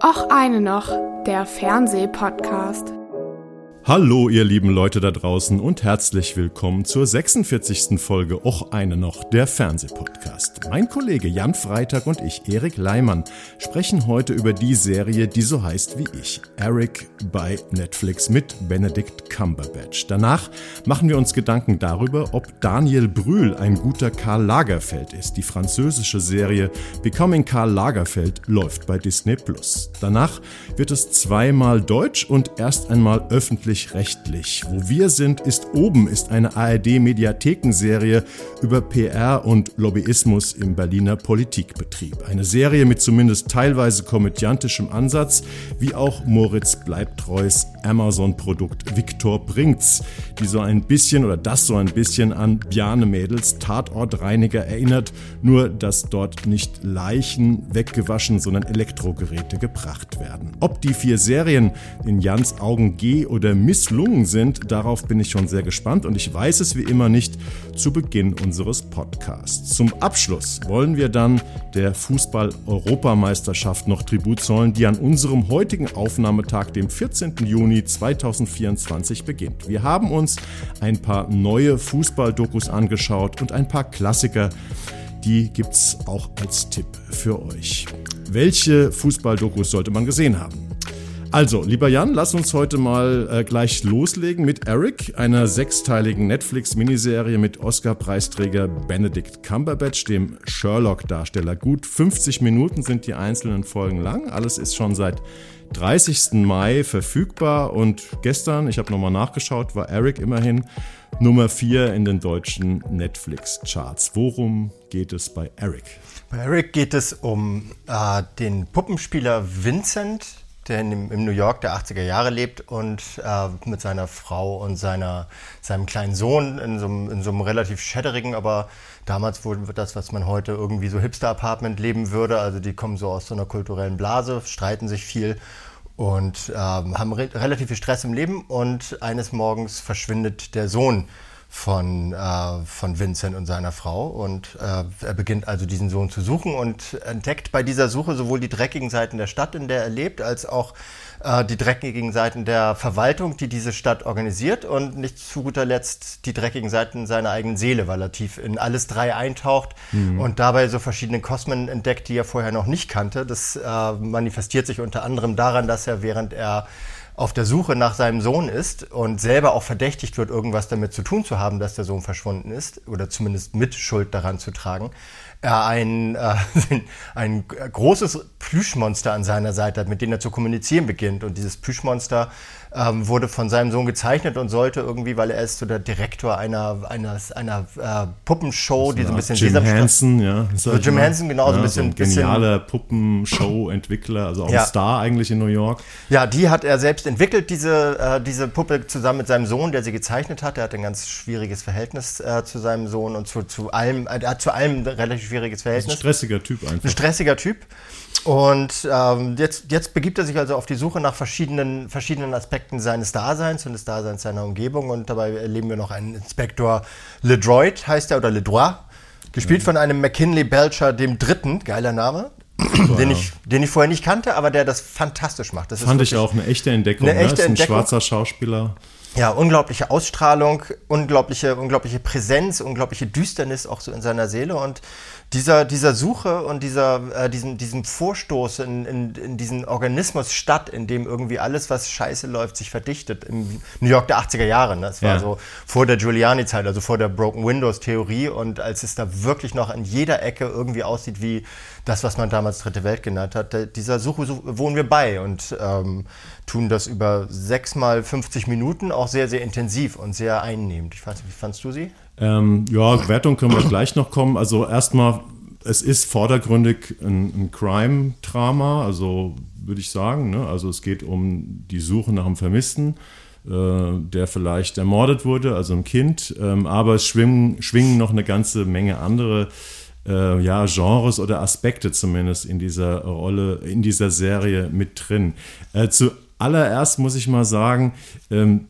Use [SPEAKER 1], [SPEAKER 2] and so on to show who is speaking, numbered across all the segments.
[SPEAKER 1] Och eine noch, der Fernsehpodcast.
[SPEAKER 2] Hallo ihr lieben Leute da draußen und herzlich willkommen zur 46. Folge Och eine noch, der Fernsehpodcast. Mein Kollege Jan Freitag und ich, Erik Leimann, sprechen heute über die Serie, die so heißt wie ich, Eric bei Netflix mit Benedict Cumberbatch. Danach machen wir uns Gedanken darüber, ob Daniel Brühl ein guter Karl Lagerfeld ist. Die französische Serie Becoming Karl Lagerfeld läuft bei Disney+. Danach wird es zweimal deutsch und erst einmal öffentlich-rechtlich. Wo wir sind, ist oben ist eine ARD-Mediathekenserie über PR und Lobbyismus im Berliner Politikbetrieb. Eine Serie mit zumindest teilweise komödiantischem Ansatz, wie auch Moritz Bleibtreus Amazon-Produkt Viktor bringt's, die so ein bisschen an Bjarne Mädels Tatortreiniger erinnert, nur dass dort nicht Leichen weggewaschen, sondern Elektrogeräte gebracht werden. Ob die 4 Serien in Jans Augen geh- oder misslungen sind, darauf bin ich schon sehr gespannt und ich weiß es wie immer nicht zu Beginn unseres Podcasts. Zum Abschluss wollen wir dann der Fußball-Europameisterschaft noch Tribut zollen, die an unserem heutigen Aufnahmetag, dem 14. Juni 2024 beginnt. Wir haben uns ein paar neue Fußball-Dokus angeschaut und ein paar Klassiker, die gibt's auch als Tipp für euch. Welche Fußball-Dokus sollte man gesehen haben? Also, lieber Jan, lass uns heute mal gleich loslegen mit Eric, einer 6-teiligen Netflix-Miniserie mit Oscar-Preisträger Benedict Cumberbatch, dem Sherlock-Darsteller. Gut 50 Minuten sind die einzelnen Folgen lang. Alles ist schon seit 30. Mai verfügbar und gestern, ich habe nochmal nachgeschaut, war Eric immerhin Nummer 4 in den deutschen Netflix-Charts. Worum geht es bei Eric?
[SPEAKER 3] Bei Eric geht es um den Puppenspieler Vincent, der im New York der 80er Jahre lebt und mit seiner Frau und seinem kleinen Sohn in so einem relativ schäderigen, aber damals wohl das, was man heute irgendwie so Hipster-Apartment leben würde. Also die kommen so aus so einer kulturellen Blase, streiten sich viel und haben relativ viel Stress im Leben. Und eines Morgens verschwindet der Sohn von Vincent und seiner Frau und er beginnt also diesen Sohn zu suchen und entdeckt bei dieser Suche sowohl die dreckigen Seiten der Stadt, in der er lebt, als auch die dreckigen Seiten der Verwaltung, die diese Stadt organisiert und nicht zu guter Letzt die dreckigen Seiten seiner eigenen Seele, weil er tief in alles 3 eintaucht und dabei so verschiedene Kosmen entdeckt, die er vorher noch nicht kannte. Das manifestiert sich unter anderem daran, dass er, während er auf der Suche nach seinem Sohn ist und selber auch verdächtigt wird, irgendwas damit zu tun zu haben, dass der Sohn verschwunden ist oder zumindest mit Schuld daran zu tragen, er ein großes Plüschmonster an seiner Seite hat, mit dem er zu kommunizieren beginnt. Und dieses Plüschmonster wurde von seinem Sohn gezeichnet und sollte irgendwie, weil er ist so der Direktor einer Puppenshow, die so ein bisschen
[SPEAKER 2] Jim Henson, ja.
[SPEAKER 3] So Jim Henson, genau, so ein bisschen.
[SPEAKER 2] So ein genialer Puppenshow-Entwickler, also auch ein Star eigentlich in New York.
[SPEAKER 3] Ja, die hat er selbst entwickelt, diese Puppe zusammen mit seinem Sohn, der sie gezeichnet hat. Er hat ein ganz schwieriges Verhältnis zu seinem Sohn und zu allem, er hat zu allem ein relativ schwieriges Verhältnis.
[SPEAKER 2] Ein stressiger Typ einfach.
[SPEAKER 3] Ein stressiger Typ. Und jetzt begibt er sich also auf die Suche nach verschiedenen Aspekten seines Daseins und des Daseins seiner Umgebung. Und dabei erleben wir noch einen Inspektor Ledroit, heißt er, oder Ledroit, gespielt von einem McKinley Belcher dem Dritten, geiler Name, den ich vorher nicht kannte, aber der das fantastisch macht. Das
[SPEAKER 2] fand ich auch eine echte Entdeckung. Das ist ein schwarzer Schauspieler.
[SPEAKER 3] Ja, unglaubliche Ausstrahlung, unglaubliche Präsenz, unglaubliche Düsternis auch so in seiner Seele und dieser Suche und diesem Vorstoß in diesen Organismus Stadt, in dem irgendwie alles, was scheiße läuft, sich verdichtet. Im New York der 80er Jahre. Ne? Das war so vor der Giuliani-Zeit, also vor der Broken Windows-Theorie und als es da wirklich noch an jeder Ecke irgendwie aussieht wie das, was man damals Dritte Welt genannt hat. Dieser Suche wohnen wir bei und tun das über 6 mal 50 Minuten auch sehr, sehr intensiv und sehr einnehmend. Wie fandst du sie?
[SPEAKER 2] Wertung können wir gleich noch kommen. Also erstmal, es ist vordergründig ein Crime-Drama, also würde ich sagen. Ne? Also es geht um die Suche nach einem Vermissten, der vielleicht ermordet wurde, also ein Kind. Aber es schwingen noch eine ganze Menge andere Genres oder Aspekte zumindest in dieser Rolle, in dieser Serie mit drin. Zuallererst muss ich mal sagen,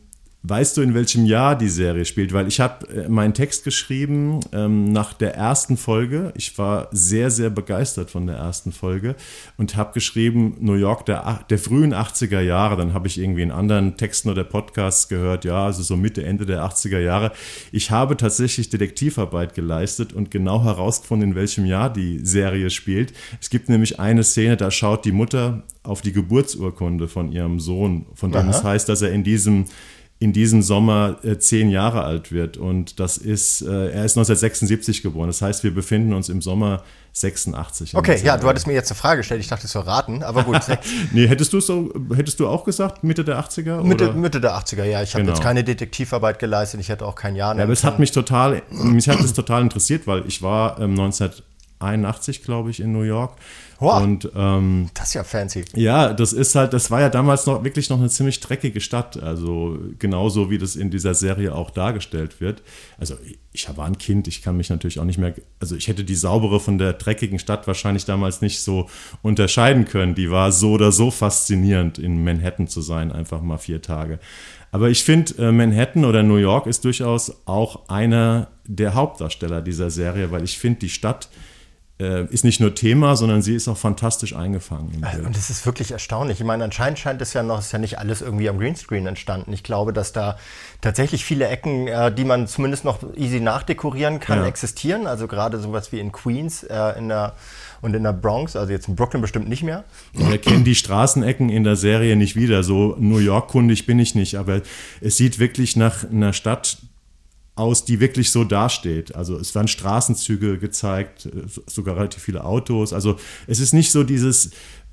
[SPEAKER 2] Weißt du, in welchem Jahr die Serie spielt? Weil ich habe meinen Text geschrieben nach der ersten Folge. Ich war sehr, sehr begeistert von der ersten Folge und habe geschrieben, New York der frühen 80er Jahre. Dann habe ich irgendwie in anderen Texten oder Podcasts gehört, ja, also so Mitte, Ende der 80er Jahre. Ich habe tatsächlich Detektivarbeit geleistet und genau herausgefunden, in welchem Jahr die Serie spielt. Es gibt nämlich eine Szene, da schaut die Mutter auf die Geburtsurkunde von ihrem Sohn, von dem es heißt, dass er in diesem Sommer 10 Jahre alt wird, und er ist 1976 geboren. Das heißt, wir befinden uns im Sommer 86.
[SPEAKER 3] Okay, ja, du hattest mir jetzt eine Frage gestellt, ich dachte, es soll raten, aber gut.
[SPEAKER 2] Nee, hättest du auch gesagt, Mitte der 80er?
[SPEAKER 3] Mitte der 80er, ja. Ich habe jetzt keine Detektivarbeit geleistet, ich hätte auch kein Jahr.
[SPEAKER 2] Ja, aber mich hat es total interessiert, weil ich war 1981, glaube ich, in New York.
[SPEAKER 3] Wow,
[SPEAKER 2] und
[SPEAKER 3] das ist ja fancy.
[SPEAKER 2] Ja, das war ja damals wirklich noch eine ziemlich dreckige Stadt, also genauso wie das in dieser Serie auch dargestellt wird. Also ich war ein Kind, ich kann mich natürlich auch nicht mehr, also ich hätte die saubere von der dreckigen Stadt wahrscheinlich damals nicht so unterscheiden können. Die war so oder so faszinierend, in Manhattan zu sein, einfach mal 4 Tage. Aber ich finde, Manhattan oder New York ist durchaus auch einer der Hauptdarsteller dieser Serie, weil ich finde, die Stadt ist nicht nur Thema, sondern sie ist auch fantastisch eingefangen im Bild.
[SPEAKER 3] Und das ist wirklich erstaunlich. Ich meine, anscheinend ist ja nicht alles irgendwie am Greenscreen entstanden. Ich glaube, dass da tatsächlich viele Ecken, die man zumindest noch easy nachdekorieren kann, existieren. Also gerade sowas wie in Queens in der Bronx, also jetzt in Brooklyn bestimmt nicht mehr.
[SPEAKER 2] Wir kennen die Straßenecken in der Serie nicht wieder. So New York-kundig bin ich nicht, aber es sieht wirklich nach einer Stadt aus, die wirklich so dasteht. Also es werden Straßenzüge gezeigt, sogar relativ viele Autos. Also es ist nicht so dieses,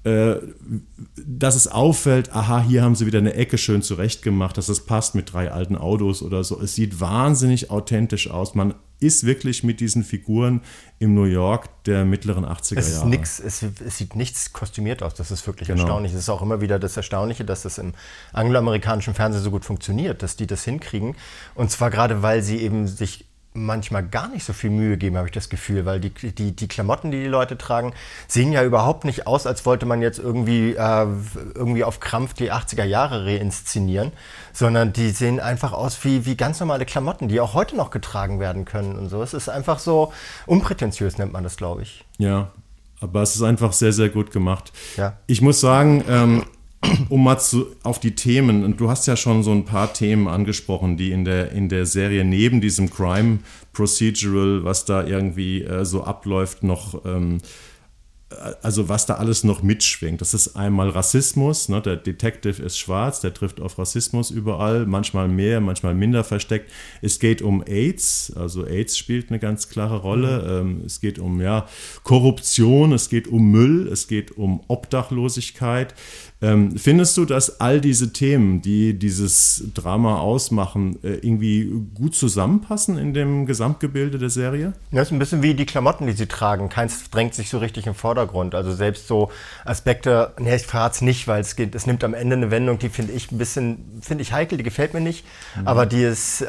[SPEAKER 2] dass es auffällt, aha, hier haben sie wieder eine Ecke schön zurechtgemacht, dass es passt mit 3 alten Autos oder so. Es sieht wahnsinnig authentisch aus. Man ist wirklich mit diesen Figuren im New York der mittleren 80er Jahre.
[SPEAKER 3] Es sieht nichts kostümiert aus, das ist wirklich erstaunlich. Es ist auch immer wieder das Erstaunliche, dass das im angloamerikanischen Fernsehen so gut funktioniert, dass die das hinkriegen. Und zwar gerade, weil sie eben sich manchmal gar nicht so viel Mühe geben, habe ich das Gefühl, weil die Klamotten, die Leute tragen, sehen ja überhaupt nicht aus, als wollte man jetzt irgendwie auf Krampf die 80er Jahre reinszenieren, sondern die sehen einfach aus wie ganz normale Klamotten, die auch heute noch getragen werden können und so. Es ist einfach so unprätentiös, nennt man das, glaube ich.
[SPEAKER 2] Ja, aber es ist einfach sehr, sehr gut gemacht.
[SPEAKER 3] Ja.
[SPEAKER 2] Ich muss sagen, um mal auf die Themen, und du hast ja schon so ein paar Themen angesprochen, die in der Serie neben diesem Crime Procedural, was da irgendwie so abläuft, noch, also was da alles noch mitschwingt. Das ist einmal Rassismus, ne? Der Detective ist schwarz, der trifft auf Rassismus überall, manchmal mehr, manchmal minder versteckt. Es geht um AIDS, also AIDS spielt eine ganz klare Rolle. Es geht um Korruption, es geht um Müll, es geht um Obdachlosigkeit. Findest du, dass all diese Themen, die dieses Drama ausmachen, irgendwie gut zusammenpassen in dem Gesamtgebilde der Serie?
[SPEAKER 3] Ja, das ist ein bisschen wie die Klamotten, die sie tragen. Keins drängt sich so richtig im Vordergrund. Also selbst so Aspekte, ich verrate es nicht, weil es nimmt am Ende eine Wendung, die finde ich heikel, die gefällt mir nicht. Aber die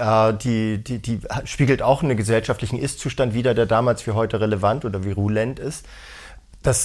[SPEAKER 3] spiegelt auch einen gesellschaftlichen Ist-Zustand wider, der damals wie heute relevant oder virulent ist. Es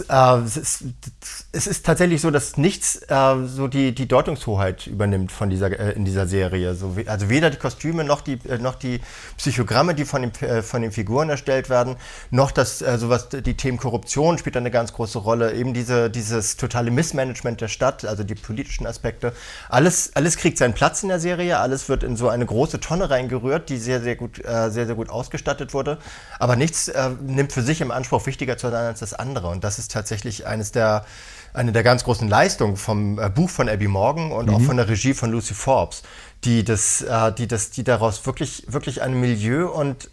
[SPEAKER 3] ist tatsächlich so, dass nichts so die Deutungshoheit übernimmt in dieser Serie. Also weder die Kostüme noch die Psychogramme, die von den Figuren erstellt werden, noch die Themen Korruption spielt eine ganz große Rolle. Eben dieses totale Missmanagement der Stadt, also die politischen Aspekte. Alles kriegt seinen Platz in der Serie. Alles wird in so eine große Tonne reingerührt, die sehr, sehr gut ausgestattet wurde. Aber nichts nimmt für sich im Anspruch, wichtiger zu sein als das andere. Und das ist tatsächlich eine der ganz großen Leistungen vom Buch von Abby Morgan und auch von der Regie von Lucy Forbes, die daraus wirklich ein Milieu und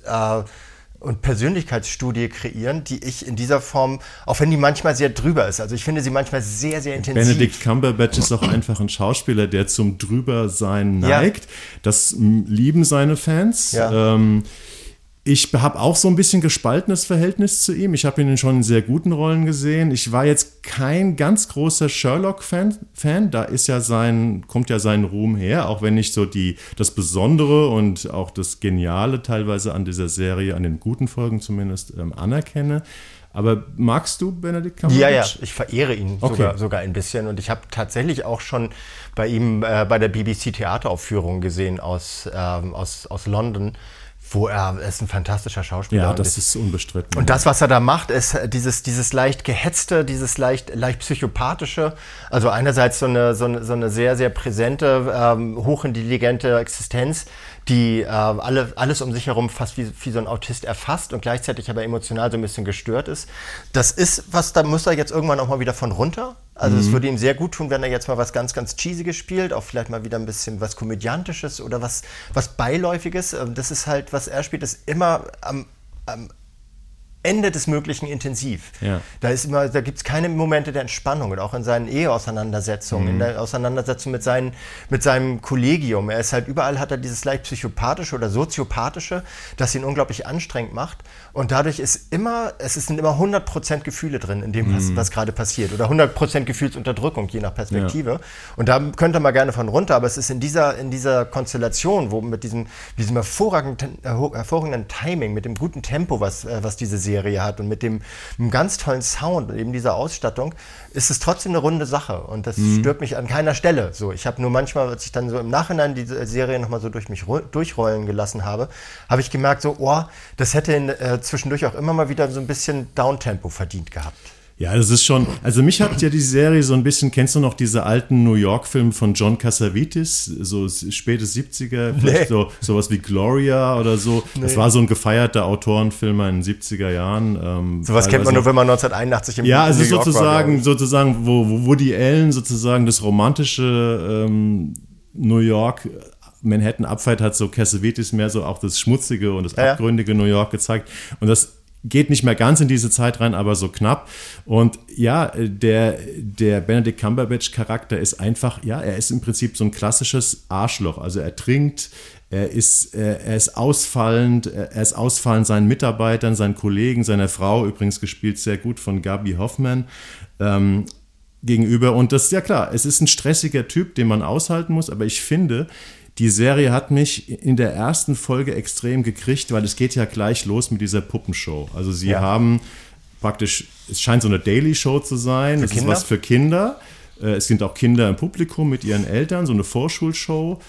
[SPEAKER 3] Persönlichkeitsstudie kreieren, die ich in dieser Form, auch wenn die manchmal sehr drüber ist, also ich finde sie manchmal sehr, sehr intensiv.
[SPEAKER 2] Benedict Cumberbatch ist auch einfach ein Schauspieler, der zum Drübersein neigt. Ja. Das lieben seine Fans. Ja. Ich habe auch so ein bisschen gespaltenes Verhältnis zu ihm. Ich habe ihn schon in sehr guten Rollen gesehen. Ich war jetzt kein ganz großer Sherlock-Fan. Da kommt ja sein Ruhm her, auch wenn ich so das Besondere und auch das Geniale teilweise an dieser Serie, an den guten Folgen zumindest, anerkenne. Aber magst du Benedict Cumberbatch?
[SPEAKER 3] Ja, ich verehre ihn sogar ein bisschen. Und ich habe tatsächlich auch schon bei ihm bei der BBC-Theateraufführung gesehen aus London, wo er ist ein fantastischer Schauspieler.
[SPEAKER 2] Ja, das ist unbestritten.
[SPEAKER 3] Und das, was er da macht, ist dieses leicht gehetzte, dieses leicht psychopathische. Also einerseits so eine sehr, sehr präsente, hochintelligente Existenz, die alles um sich herum fast wie so ein Autist erfasst und gleichzeitig aber emotional so ein bisschen gestört ist. Das ist da muss er jetzt irgendwann auch mal wieder von runter. Also es würde ihm sehr gut tun, wenn er jetzt mal was ganz, ganz Cheesiges spielt, auch vielleicht mal wieder ein bisschen was Komödiantisches oder was Beiläufiges. Das ist halt, was er spielt, ist immer am Ende des Möglichen intensiv.
[SPEAKER 2] Ja.
[SPEAKER 3] Da gibt es keine Momente der Entspannung und auch in seinen Eheauseinandersetzungen, in der Auseinandersetzung mit seinem Kollegium. Er ist halt überall, hat er dieses leicht psychopathische oder soziopathische, das ihn unglaublich anstrengend macht. Und dadurch sind immer 100% Gefühle drin in dem, was gerade passiert. Oder 100% Gefühlsunterdrückung, je nach Perspektive. Ja. Und da könnte man gerne von runter, aber es ist in dieser Konstellation, wo mit diesem hervorragenden Timing, mit dem guten Tempo, was diese Serie hat und mit einem ganz tollen Sound und eben dieser Ausstattung, ist es trotzdem eine runde Sache. Und das stört mich an keiner Stelle. So, ich habe nur manchmal, als ich dann so im Nachhinein diese Serie nochmal so durch mich durchrollen gelassen habe ich gemerkt, das hätte zwischendurch auch immer mal wieder so ein bisschen Downtempo verdient gehabt.
[SPEAKER 2] Ja, das ist schon, also mich hat ja die Serie so ein bisschen, kennst du noch diese alten New York-Filme von John Cassavetes, so späte 70er, vielleicht sowas wie Gloria oder so. Nee. Das war so ein gefeierter Autorenfilmer in den 70er Jahren.
[SPEAKER 3] Sowas kennt man nur, wenn man 1981 im
[SPEAKER 2] New York
[SPEAKER 3] war.
[SPEAKER 2] sozusagen, wo Woody Allen sozusagen das romantische New York Manhattan abfeiert, hat so Cassavetes mehr so auch das schmutzige und das abgründige New York gezeigt. Und das geht nicht mehr ganz in diese Zeit rein, aber so knapp. Und ja, der Benedict Cumberbatch-Charakter ist einfach, er ist im Prinzip so ein klassisches Arschloch. Also er trinkt, er ist ausfallend seinen Mitarbeitern, seinen Kollegen, seiner Frau, übrigens gespielt sehr gut von Gaby Hoffmann, gegenüber. Und das ist ja klar, es ist ein stressiger Typ, den man aushalten muss, aber ich finde, die Serie hat mich in der ersten Folge extrem gekriegt, weil es geht ja gleich los mit dieser Puppenshow. Also sie haben praktisch, es scheint so eine Daily Show zu sein. Es ist was für Kinder. Es sind auch Kinder im Publikum mit ihren Eltern, so eine Vorschulshow.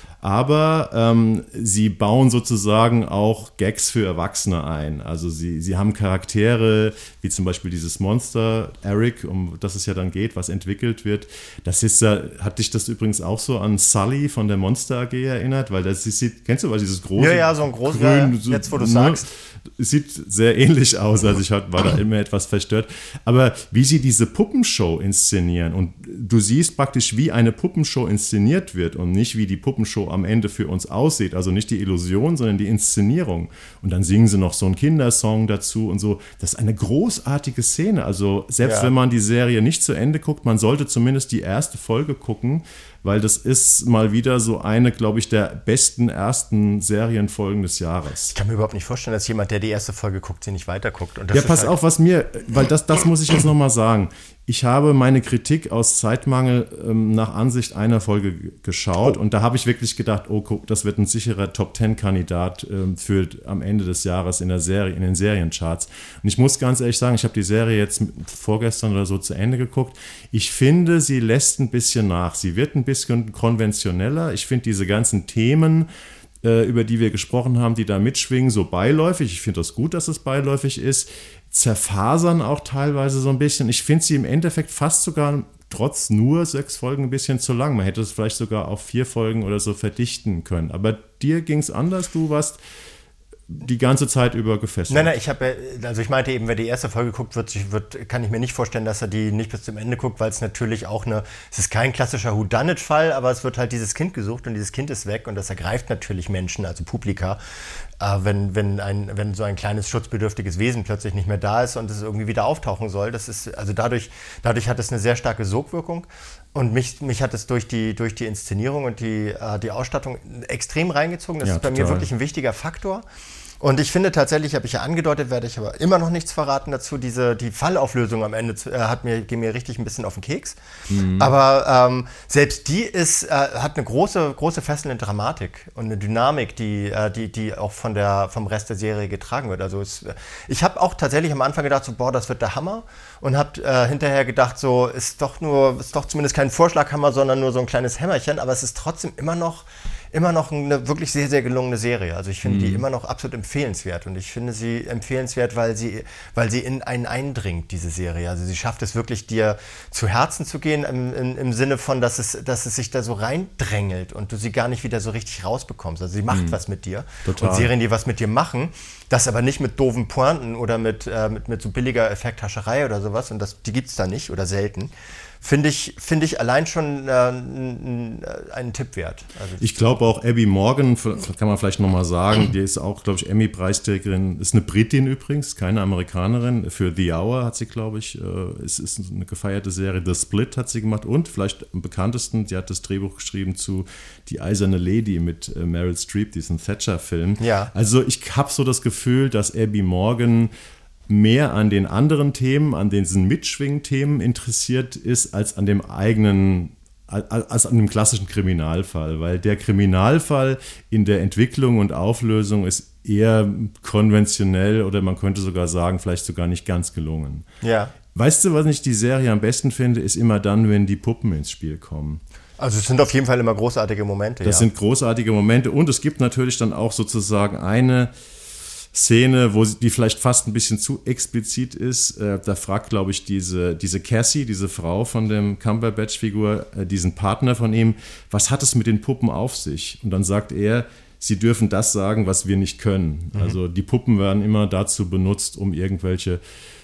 [SPEAKER 2] Aber sie bauen sozusagen auch Gags für Erwachsene ein. Also sie haben Charaktere, wie zum Beispiel dieses Monster, Eric, um das es ja dann geht, was entwickelt wird. Das ist hat dich das übrigens auch so an Sully von der Monster AG erinnert? Weil das sieht, kennst du was, dieses große?
[SPEAKER 3] Ja, so ein großes, jetzt wo du sagst.
[SPEAKER 2] Es sieht sehr ähnlich aus, also ich war da immer etwas verstört. Aber wie sie diese Puppenshow inszenieren und du siehst praktisch, wie eine Puppenshow inszeniert wird und nicht, wie die Puppenshow am Ende für uns aussieht. Also nicht die Illusion, sondern die Inszenierung. Und dann singen sie noch so einen Kindersong dazu und so. Das ist eine großartige Szene. Also selbst wenn man die Serie nicht zu Ende guckt, man sollte zumindest die erste Folge gucken, weil das ist mal wieder so eine, glaube ich, der besten ersten Serienfolgen des Jahres.
[SPEAKER 3] Ich kann mir überhaupt nicht vorstellen, dass jemand, der die erste Folge guckt, sie nicht weiterguckt. Und das
[SPEAKER 2] ja, pass auf, weil das muss ich jetzt nochmal sagen. Ich habe meine Kritik aus Zeitmangel nach Ansicht einer Folge geschaut und da habe ich wirklich gedacht, das wird ein sicherer Top-10-Kandidat für am Ende des Jahres in den Seriencharts. Und ich muss ganz ehrlich sagen, ich habe die Serie jetzt vorgestern oder so zu Ende geguckt. Ich finde, sie lässt ein bisschen nach. Sie wird ein bisschen konventioneller. Ich finde diese ganzen Themen, über die wir gesprochen haben, die da mitschwingen, so beiläufig. Ich finde das gut, dass es beiläufig ist. Zerfasern auch teilweise so ein bisschen. Ich finde sie im Endeffekt fast sogar trotz nur 6 Folgen ein bisschen zu lang. Man hätte es vielleicht sogar auf 4 Folgen oder so verdichten können. Aber dir ging es anders. Du warst die ganze Zeit über gefesselt.
[SPEAKER 3] Nein, ich meinte eben, wer die erste Folge guckt, kann ich mir nicht vorstellen, dass er die nicht bis zum Ende guckt, weil es natürlich auch es ist kein klassischer Whodunit-Fall, aber es wird halt dieses Kind gesucht und dieses Kind ist weg und das ergreift natürlich Menschen, also Publika, wenn so ein kleines schutzbedürftiges Wesen plötzlich nicht mehr da ist und es irgendwie wieder auftauchen soll. Das ist, also dadurch hat es eine sehr starke Sogwirkung und mich hat es durch die Inszenierung und die Ausstattung extrem reingezogen. Das ist bei mir wirklich ein wichtiger Faktor. Und ich finde tatsächlich, habe ich ja angedeutet, werde ich aber immer noch nichts verraten dazu, die Fallauflösung am Ende ging mir richtig ein bisschen auf den Keks. Aber selbst die hat eine große fesselnde Dramatik und eine Dynamik, die auch vom Rest der Serie getragen wird. Also ich habe auch tatsächlich am Anfang gedacht, so, boah, das wird der Hammer. Und habe hinterher gedacht, so, ist doch zumindest kein Vorschlaghammer, sondern nur so ein kleines Hämmerchen. Aber es ist trotzdem immer noch eine wirklich sehr, sehr gelungene Serie. Also ich finde die immer noch absolut empfehlenswert. Und ich finde sie empfehlenswert, weil sie in einen eindringt, diese Serie. Also sie schafft es wirklich, dir zu Herzen zu gehen, im Sinne von, dass es sich da so reindrängelt und du sie gar nicht wieder so richtig rausbekommst. Also sie macht was mit dir.
[SPEAKER 2] Total.
[SPEAKER 3] Und Serien, die was mit dir machen, das aber nicht mit doofen Pointen oder mit so billiger Effekthascherei oder sowas, und die gibt es da nicht oder selten. Finde ich allein schon einen Tipp wert. Also
[SPEAKER 2] ich glaube auch Abby Morgan, kann man vielleicht nochmal sagen, die ist auch, glaube ich, Emmy-Preisträgerin, ist eine Britin übrigens, keine Amerikanerin. Für The Hour hat sie, glaube ich, es ist eine gefeierte Serie, The Split hat sie gemacht, und vielleicht am bekanntesten, die hat das Drehbuch geschrieben zu Die Eiserne Lady mit Meryl Streep, diesen Thatcher-Film.
[SPEAKER 3] Ja.
[SPEAKER 2] Also ich habe so das Gefühl, dass Abby Morgan mehr an den anderen Themen, an diesen Mitschwing-Themen interessiert ist, als an dem als an dem klassischen Kriminalfall. Weil der Kriminalfall in der Entwicklung und Auflösung ist eher konventionell oder man könnte sogar sagen, vielleicht sogar nicht ganz gelungen.
[SPEAKER 3] Ja.
[SPEAKER 2] Weißt du, was ich die Serie am besten finde, ist immer dann, wenn die Puppen ins Spiel kommen.
[SPEAKER 3] Also es sind auf jeden Fall immer großartige Momente.
[SPEAKER 2] Das sind großartige Momente, und es gibt natürlich dann auch sozusagen eine Szene, die vielleicht fast ein bisschen zu explizit ist. Da fragt, glaube ich, diese Cassie, diese Frau von dem Cumberbatch-Figur, diesen Partner von ihm, was hat es mit den Puppen auf sich? Und dann sagt er, sie dürfen das sagen, was wir nicht können. Also die Puppen werden immer dazu benutzt, um irgendwelche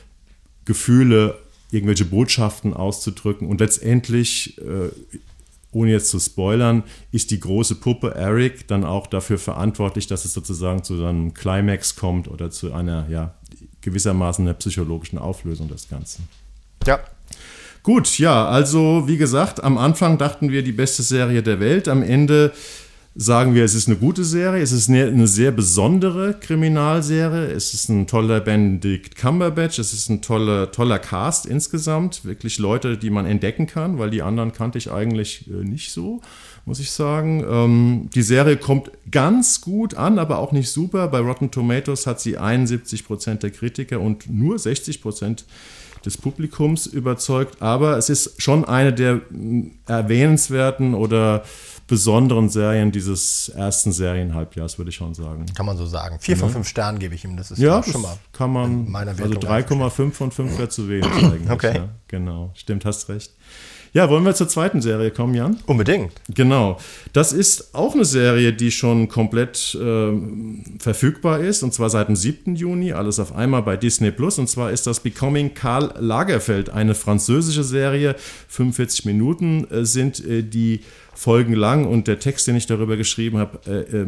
[SPEAKER 2] Gefühle, irgendwelche Botschaften auszudrücken. Und letztendlich, ohne jetzt zu spoilern, ist die große Puppe Eric dann auch dafür verantwortlich, dass es sozusagen zu einem Climax kommt oder zu einer, ja, gewissermaßen einer psychologischen Auflösung des Ganzen.
[SPEAKER 3] Ja.
[SPEAKER 2] Gut, ja, also wie gesagt, am Anfang dachten wir, die beste Serie der Welt. Am Ende sagen wir, es ist eine gute Serie, es ist eine sehr besondere Kriminalserie, es ist ein toller Benedict Cumberbatch, es ist ein toller Cast insgesamt, wirklich Leute, die man entdecken kann, weil die anderen kannte ich eigentlich nicht so, muss ich sagen. Die Serie kommt ganz gut an, aber auch nicht super. Bei Rotten Tomatoes hat sie 71% der Kritiker und nur 60% des Publikums überzeugt, aber es ist schon eine der erwähnenswerten oder besonderen Serien dieses ersten Serienhalbjahrs, würde ich schon sagen.
[SPEAKER 3] Kann man so sagen. 4 von 5 Sternen gebe ich ihm. Das ist
[SPEAKER 2] ja,
[SPEAKER 3] schon mal
[SPEAKER 2] kann man.
[SPEAKER 3] Meiner Wertung.
[SPEAKER 2] Also 3,5 von 5 wäre zu wenig eigentlich.
[SPEAKER 3] Okay.
[SPEAKER 2] Ja, genau, stimmt, hast recht. Ja, wollen wir zur zweiten Serie kommen, Jan?
[SPEAKER 3] Unbedingt.
[SPEAKER 2] Genau. Das ist auch eine Serie, die schon komplett verfügbar ist, und zwar seit dem 7. Juni, alles auf einmal bei Disney+. Und zwar ist das Becoming Karl Lagerfeld, eine französische Serie. 45 Minuten sind die Folgen lang, und der Text, den ich darüber geschrieben habe,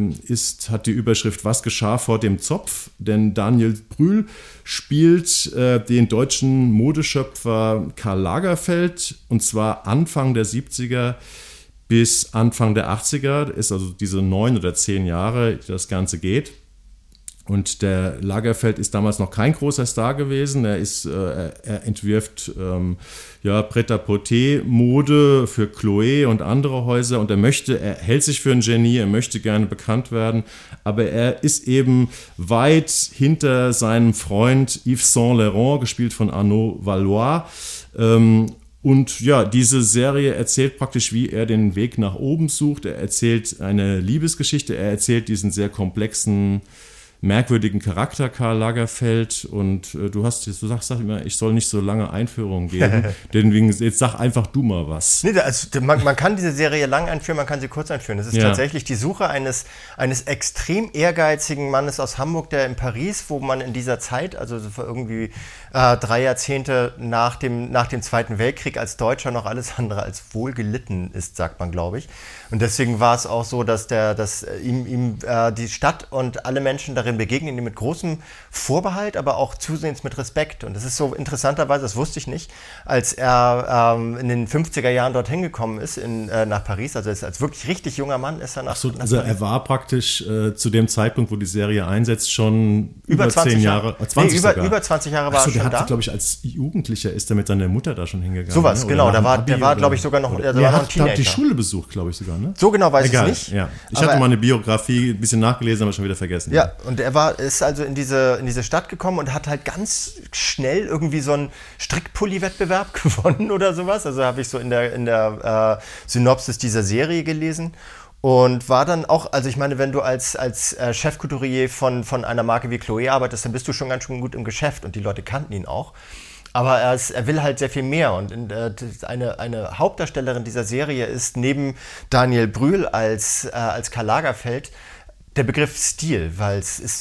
[SPEAKER 2] hat die Überschrift Was geschah vor dem Zopf? Denn Daniel Brühl spielt den deutschen Modeschöpfer Karl Lagerfeld, und zwar Anfang der 70er bis Anfang der 80er, ist also diese 9 oder 10 Jahre, die das Ganze geht. Und der Lagerfeld ist damals noch kein großer Star gewesen. Er entwirft Prêt-à-porter-Mode für Chloé und andere Häuser. Und er hält sich für ein Genie, er möchte gerne bekannt werden. Aber er ist eben weit hinter seinem Freund Yves Saint Laurent, gespielt von Arnaud Valois. Und ja, diese Serie erzählt praktisch, wie er den Weg nach oben sucht. Er erzählt eine Liebesgeschichte, er erzählt diesen sehr komplexen, merkwürdigen Charakter Karl Lagerfeld, und du sagst immer, ich soll nicht so lange Einführungen geben, denn jetzt sag einfach du mal was.
[SPEAKER 3] Nee, also man kann diese Serie lang einführen, man kann sie kurz einführen. Es ist tatsächlich die Suche eines extrem ehrgeizigen Mannes aus Hamburg, der in Paris, wo man in dieser Zeit, also so irgendwie 3 Jahrzehnte nach dem Zweiten Weltkrieg, als Deutscher noch alles andere als wohl gelitten ist, sagt man, glaube ich. Und deswegen war es auch so, dass ihm die Stadt und alle Menschen darin Schauspielerin begegnen ihm mit großem Vorbehalt, aber auch zusehends mit Respekt. Und das ist so interessanterweise, das wusste ich nicht, als er in den 50er Jahren dorthin gekommen ist, nach Paris, also als wirklich richtig junger Mann ist er nach
[SPEAKER 2] also
[SPEAKER 3] Paris.
[SPEAKER 2] Er war praktisch zu dem Zeitpunkt, wo die Serie einsetzt, schon über 10 Jahre. 20
[SPEAKER 3] über 20 Jahre war er schon da.
[SPEAKER 2] Glaube ich, als Jugendlicher ist er mit seiner Mutter da schon hingegangen.
[SPEAKER 3] Sowas,
[SPEAKER 2] ne?
[SPEAKER 3] Genau. Der war glaube ich, sogar noch ein Teenager.
[SPEAKER 2] Die Schule besucht, glaube ich sogar, ne?
[SPEAKER 3] So genau weiß ich es nicht.
[SPEAKER 2] Ja. Ich hatte mal eine Biografie ein bisschen nachgelesen, aber schon wieder vergessen.
[SPEAKER 3] Ja, und er ist also in diese Stadt gekommen und hat halt ganz schnell irgendwie so einen Strickpulli-Wettbewerb gewonnen oder sowas. Also habe ich so in der Synopsis dieser Serie gelesen. Und war dann auch, also ich meine, wenn du als Chefcouturier von einer Marke wie Chloé arbeitest, dann bist du schon ganz schön gut im Geschäft und die Leute kannten ihn auch. Aber er will halt sehr viel mehr und eine Hauptdarstellerin dieser Serie ist neben Daniel Brühl als Karl Lagerfeld der Begriff Stil, weil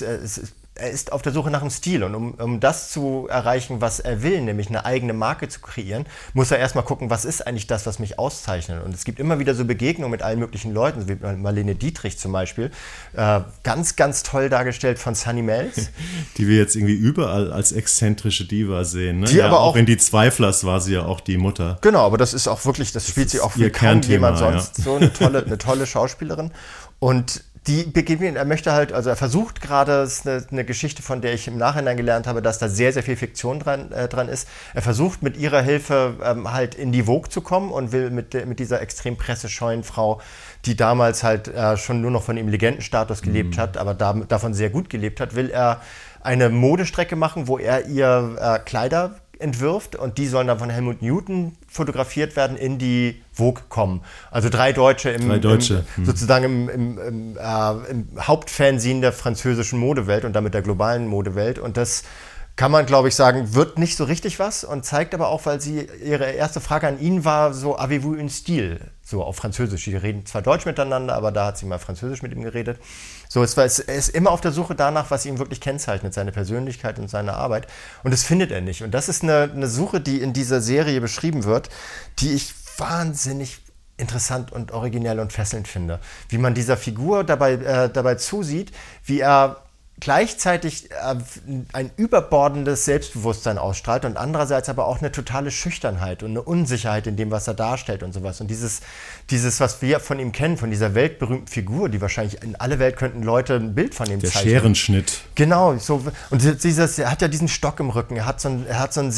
[SPEAKER 3] er ist auf der Suche nach einem Stil und um das zu erreichen, was er will, nämlich eine eigene Marke zu kreieren, muss er erstmal gucken, was ist eigentlich das, was mich auszeichnet. Und es gibt immer wieder so Begegnungen mit allen möglichen Leuten, so wie Marlene Dietrich zum Beispiel, ganz, ganz toll dargestellt von Sunny Melz.
[SPEAKER 2] Die wir jetzt irgendwie überall als exzentrische Diva sehen. Ne?
[SPEAKER 3] Die aber auch
[SPEAKER 2] in die Zweiflers war sie ja auch die Mutter.
[SPEAKER 3] Genau, aber das ist auch wirklich, das spielt sie auch wie kaum jemand sonst. Ja. So eine tolle Schauspielerin. Und er möchte halt, also er versucht gerade, das ist eine Geschichte, von der ich im Nachhinein gelernt habe, dass da sehr, sehr viel Fiktion dran ist. Er versucht mit ihrer Hilfe halt in die Vogue zu kommen und will mit dieser extrem pressescheuen Frau, die damals halt schon nur noch von dem Legendenstatus gelebt hat, aber davon sehr gut gelebt hat, will er eine Modestrecke machen, wo er ihr Kleider entwirft und die sollen dann von Helmut Newton fotografiert werden, in die Vogue kommen. Also drei Deutsche sozusagen im Hauptfanzine der französischen Modewelt und damit der globalen Modewelt. Und das kann man, glaube ich, sagen, wird nicht so richtig was und zeigt aber auch, weil ihre erste Frage an ihn war, so, avez-vous un style? So auf Französisch. Die reden zwar Deutsch miteinander, aber da hat sie mal Französisch mit ihm geredet. So, er ist immer auf der Suche danach, was ihn wirklich kennzeichnet, seine Persönlichkeit und seine Arbeit. Und das findet er nicht. Und das ist eine Suche, die in dieser Serie beschrieben wird, die ich wahnsinnig interessant und originell und fesselnd finde. Wie man dieser Figur dabei zusieht, wie er gleichzeitig ein überbordendes Selbstbewusstsein ausstrahlt und andererseits aber auch eine totale Schüchternheit und eine Unsicherheit in dem, was er darstellt und sowas. Und dieses, was wir von ihm kennen, von dieser weltberühmten Figur, die wahrscheinlich in alle Welt könnten Leute ein Bild von ihm zeichnen.
[SPEAKER 2] Der Scherenschnitt.
[SPEAKER 3] Genau. So, und er hat ja diesen Stock im Rücken. Er hat eine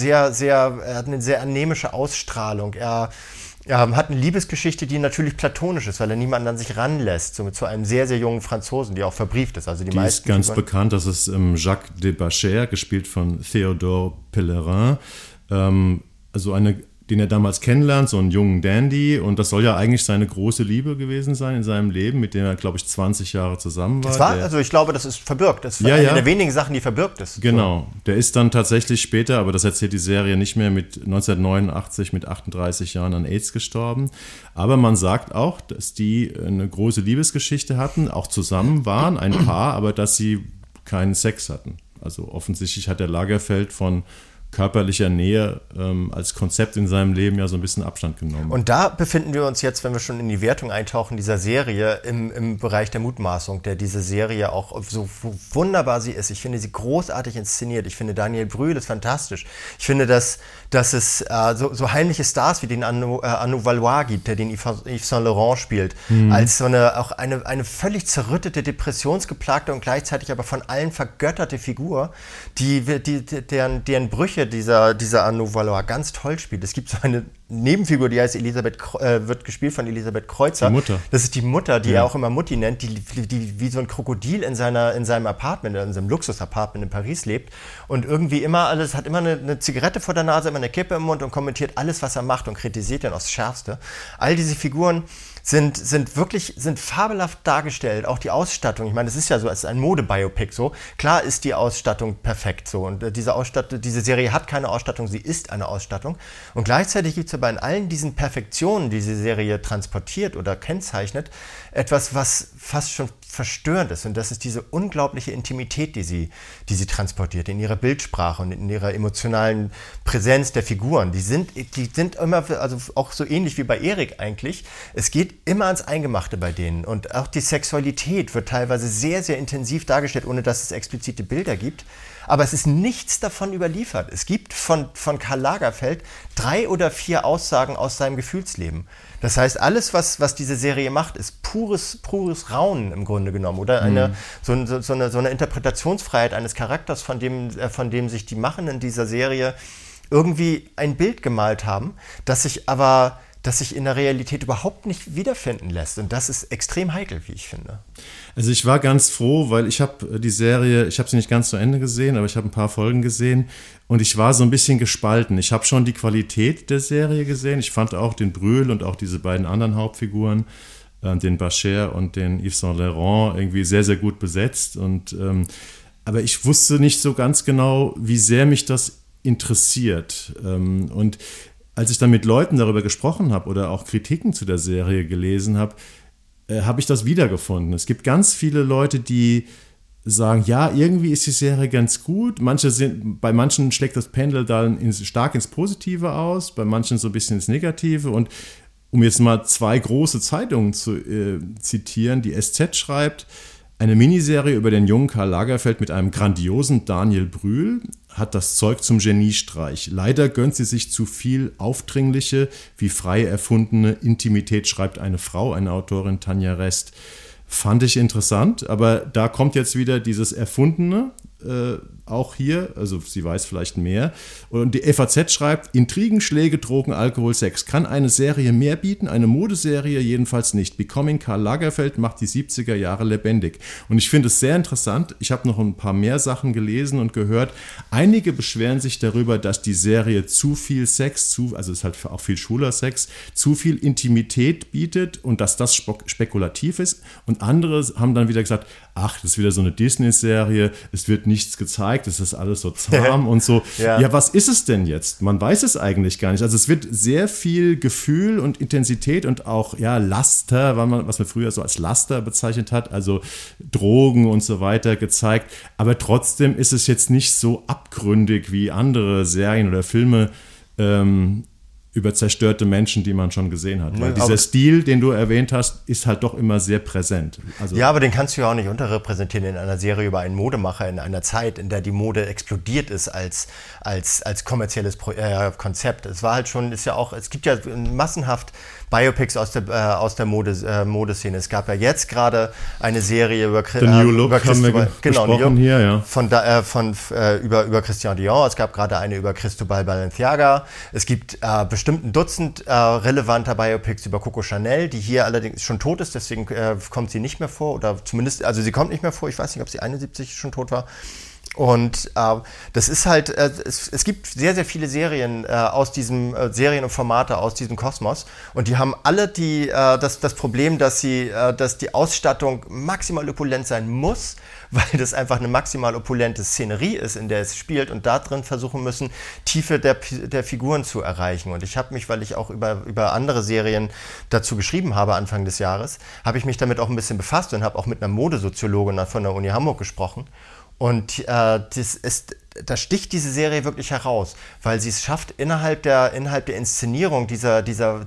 [SPEAKER 3] sehr anemische Ausstrahlung. Er hat eine Liebesgeschichte, die natürlich platonisch ist, weil er niemanden an sich ranlässt, so zu einem sehr, sehr jungen Franzosen, die auch verbrieft ist. Also die meisten
[SPEAKER 2] ist ganz bekannt, das ist Jacques de Bachère, gespielt von Théodore Pellerin, den er damals kennenlernt, so einen jungen Dandy, und das soll ja eigentlich seine große Liebe gewesen sein in seinem Leben, mit dem er, glaube ich, 20 Jahre zusammen war.
[SPEAKER 3] Also ich glaube, das ist verbirgt. Das ist eine der wenigen Sachen, die verbirgt ist.
[SPEAKER 2] Genau. Der ist dann tatsächlich später, aber das erzählt die Serie nicht mehr, mit 1989 mit 38 Jahren an AIDS gestorben. Aber man sagt auch, dass die eine große Liebesgeschichte hatten, auch zusammen waren, ein Paar, aber dass sie keinen Sex hatten. Also offensichtlich hat der Lagerfeld von körperlicher Nähe als Konzept in seinem Leben ja so ein bisschen Abstand genommen.
[SPEAKER 3] Und da befinden wir uns jetzt, wenn wir schon in die Wertung eintauchen, dieser Serie im Bereich der Mutmaßung, der diese Serie auch so wunderbar sie ist. Ich finde sie großartig inszeniert. Ich finde Daniel Brühl ist fantastisch. Ich finde, dass es so heimliche Stars wie den Arnaud Valois gibt, der den Yves Saint Laurent spielt, als so eine völlig zerrüttete, depressionsgeplagte und gleichzeitig aber von allen vergötterte Figur, deren Brüche dieser Arnaud Valois ganz toll spielt. Es gibt so eine Nebenfigur, die heißt wird gespielt von Elisabeth Kreuzer.
[SPEAKER 2] Die Mutter.
[SPEAKER 3] Das ist die Mutter, die er auch immer Mutti nennt, die wie so ein Krokodil in seinem Apartment, in seinem Luxus-Apartment in Paris lebt und irgendwie hat immer eine Zigarette vor der Nase, immer eine Kippe im Mund und kommentiert alles, was er macht und kritisiert ihn aufs Schärfste. All diese Figuren sind fabelhaft dargestellt, auch die Ausstattung. Ich meine, es ist ja so, es ist ein Modebiopic so. Klar ist die Ausstattung perfekt so und diese Serie hat keine Ausstattung, sie ist eine Ausstattung. Und gleichzeitig gibt es aber in allen diesen Perfektionen, die diese Serie transportiert oder kennzeichnet, etwas, was fast schon verstörend ist. Und das ist diese unglaubliche Intimität, die sie transportiert in ihrer Bildsprache und in ihrer emotionalen Präsenz der Figuren. Die sind immer, also auch so ähnlich wie bei Erik eigentlich. Es geht immer ans Eingemachte bei denen. Und auch die Sexualität wird teilweise sehr, sehr intensiv dargestellt, ohne dass es explizite Bilder gibt. Aber es ist nichts davon überliefert. Es gibt von Karl Lagerfeld 3 oder 4 Aussagen aus seinem Gefühlsleben. Das heißt, alles, was diese Serie macht, ist pures Raunen im Grunde genommen. Oder so eine Interpretationsfreiheit eines Charakters, von dem sich die Machenden dieser Serie irgendwie ein Bild gemalt haben, das sich in der Realität überhaupt nicht wiederfinden lässt. Und das ist extrem heikel, wie ich finde.
[SPEAKER 2] Also ich war ganz froh, weil ich habe die Serie, ich habe sie nicht ganz zu Ende gesehen, aber ich habe ein paar Folgen gesehen und ich war so ein bisschen gespalten. Ich habe schon die Qualität der Serie gesehen. Ich fand auch den Brühl und auch diese beiden anderen Hauptfiguren, den Bashir und den Yves Saint Laurent, irgendwie sehr, sehr gut besetzt. Aber ich wusste nicht so ganz genau, wie sehr mich das interessiert. Und als ich dann mit Leuten darüber gesprochen habe oder auch Kritiken zu der Serie gelesen habe, habe ich das wiedergefunden. Es gibt ganz viele Leute, die sagen, ja, irgendwie ist die Serie ganz gut. Bei manchen schlägt das Pendel dann stark ins Positive aus, bei manchen so ein bisschen ins Negative. Und um jetzt mal 2 große Zeitungen zu zitieren, die SZ schreibt, eine Miniserie über den jungen Karl Lagerfeld mit einem grandiosen Daniel Brühl hat das Zeug zum Geniestreich. Leider gönnt sie sich zu viel aufdringliche, wie frei erfundene Intimität, schreibt eine Frau, eine Autorin, Tanja Rest. Fand ich interessant, aber da kommt jetzt wieder dieses Erfundene, auch hier, also sie weiß vielleicht mehr. Und die FAZ schreibt, Intrigen, Schläge, Drogen, Alkohol, Sex. Kann eine Serie mehr bieten? Eine Modeserie jedenfalls nicht. Becoming Karl Lagerfeld macht die 70er Jahre lebendig. Und ich finde es sehr interessant. Ich habe noch ein paar mehr Sachen gelesen und gehört. Einige beschweren sich darüber, dass die Serie zu viel Sex, also es ist halt auch viel schwuler Sex, zu viel Intimität bietet und dass das spekulativ ist. Und andere haben dann wieder gesagt, ach, das ist wieder so eine Disney-Serie, es wird nichts gezeigt, es ist alles so zahm und so. Ja, was ist es denn jetzt? Man weiß es eigentlich gar nicht. Also es wird sehr viel Gefühl und Intensität und auch Laster, was man früher so als Laster bezeichnet hat, also Drogen und so weiter gezeigt. Aber trotzdem ist es jetzt nicht so abgründig wie andere Serien oder Filme, über zerstörte Menschen, die man schon gesehen hat. Weil dieser Stil, den du erwähnt hast, ist halt doch immer sehr präsent. Also
[SPEAKER 3] ja, aber den kannst du ja auch nicht unterrepräsentieren in einer Serie über einen Modemacher in einer Zeit, in der die Mode explodiert ist als kommerzielles Konzept. Es war halt schon, es gibt ja massenhaft Biopics aus der Modeszene. Es gab ja jetzt gerade eine Serie über
[SPEAKER 2] New Look haben wir gesprochen hier, ja.
[SPEAKER 3] Über Christian Dior. Es gab gerade eine über Cristobal Balenciaga. Es gibt bestimmt ein Dutzend relevanter Biopics über Coco Chanel, die hier allerdings schon tot ist, deswegen kommt sie nicht mehr vor. Oder zumindest, also sie kommt nicht mehr vor. Ich weiß nicht, ob sie 71 schon tot war. Und das ist halt, es gibt sehr, sehr viele Serien aus diesem Serien und Formate aus diesem Kosmos und die haben alle das Problem, dass die Ausstattung maximal opulent sein muss, weil das einfach eine maximal opulente Szenerie ist, in der es spielt und da drin versuchen müssen, Tiefe der Figuren zu erreichen. Und ich habe mich, weil ich auch über andere Serien dazu geschrieben habe Anfang des Jahres, habe ich mich damit auch ein bisschen befasst und habe auch mit einer Modesoziologin von der Uni Hamburg gesprochen. Und da sticht diese Serie wirklich heraus, weil sie es schafft, innerhalb der Inszenierung dieser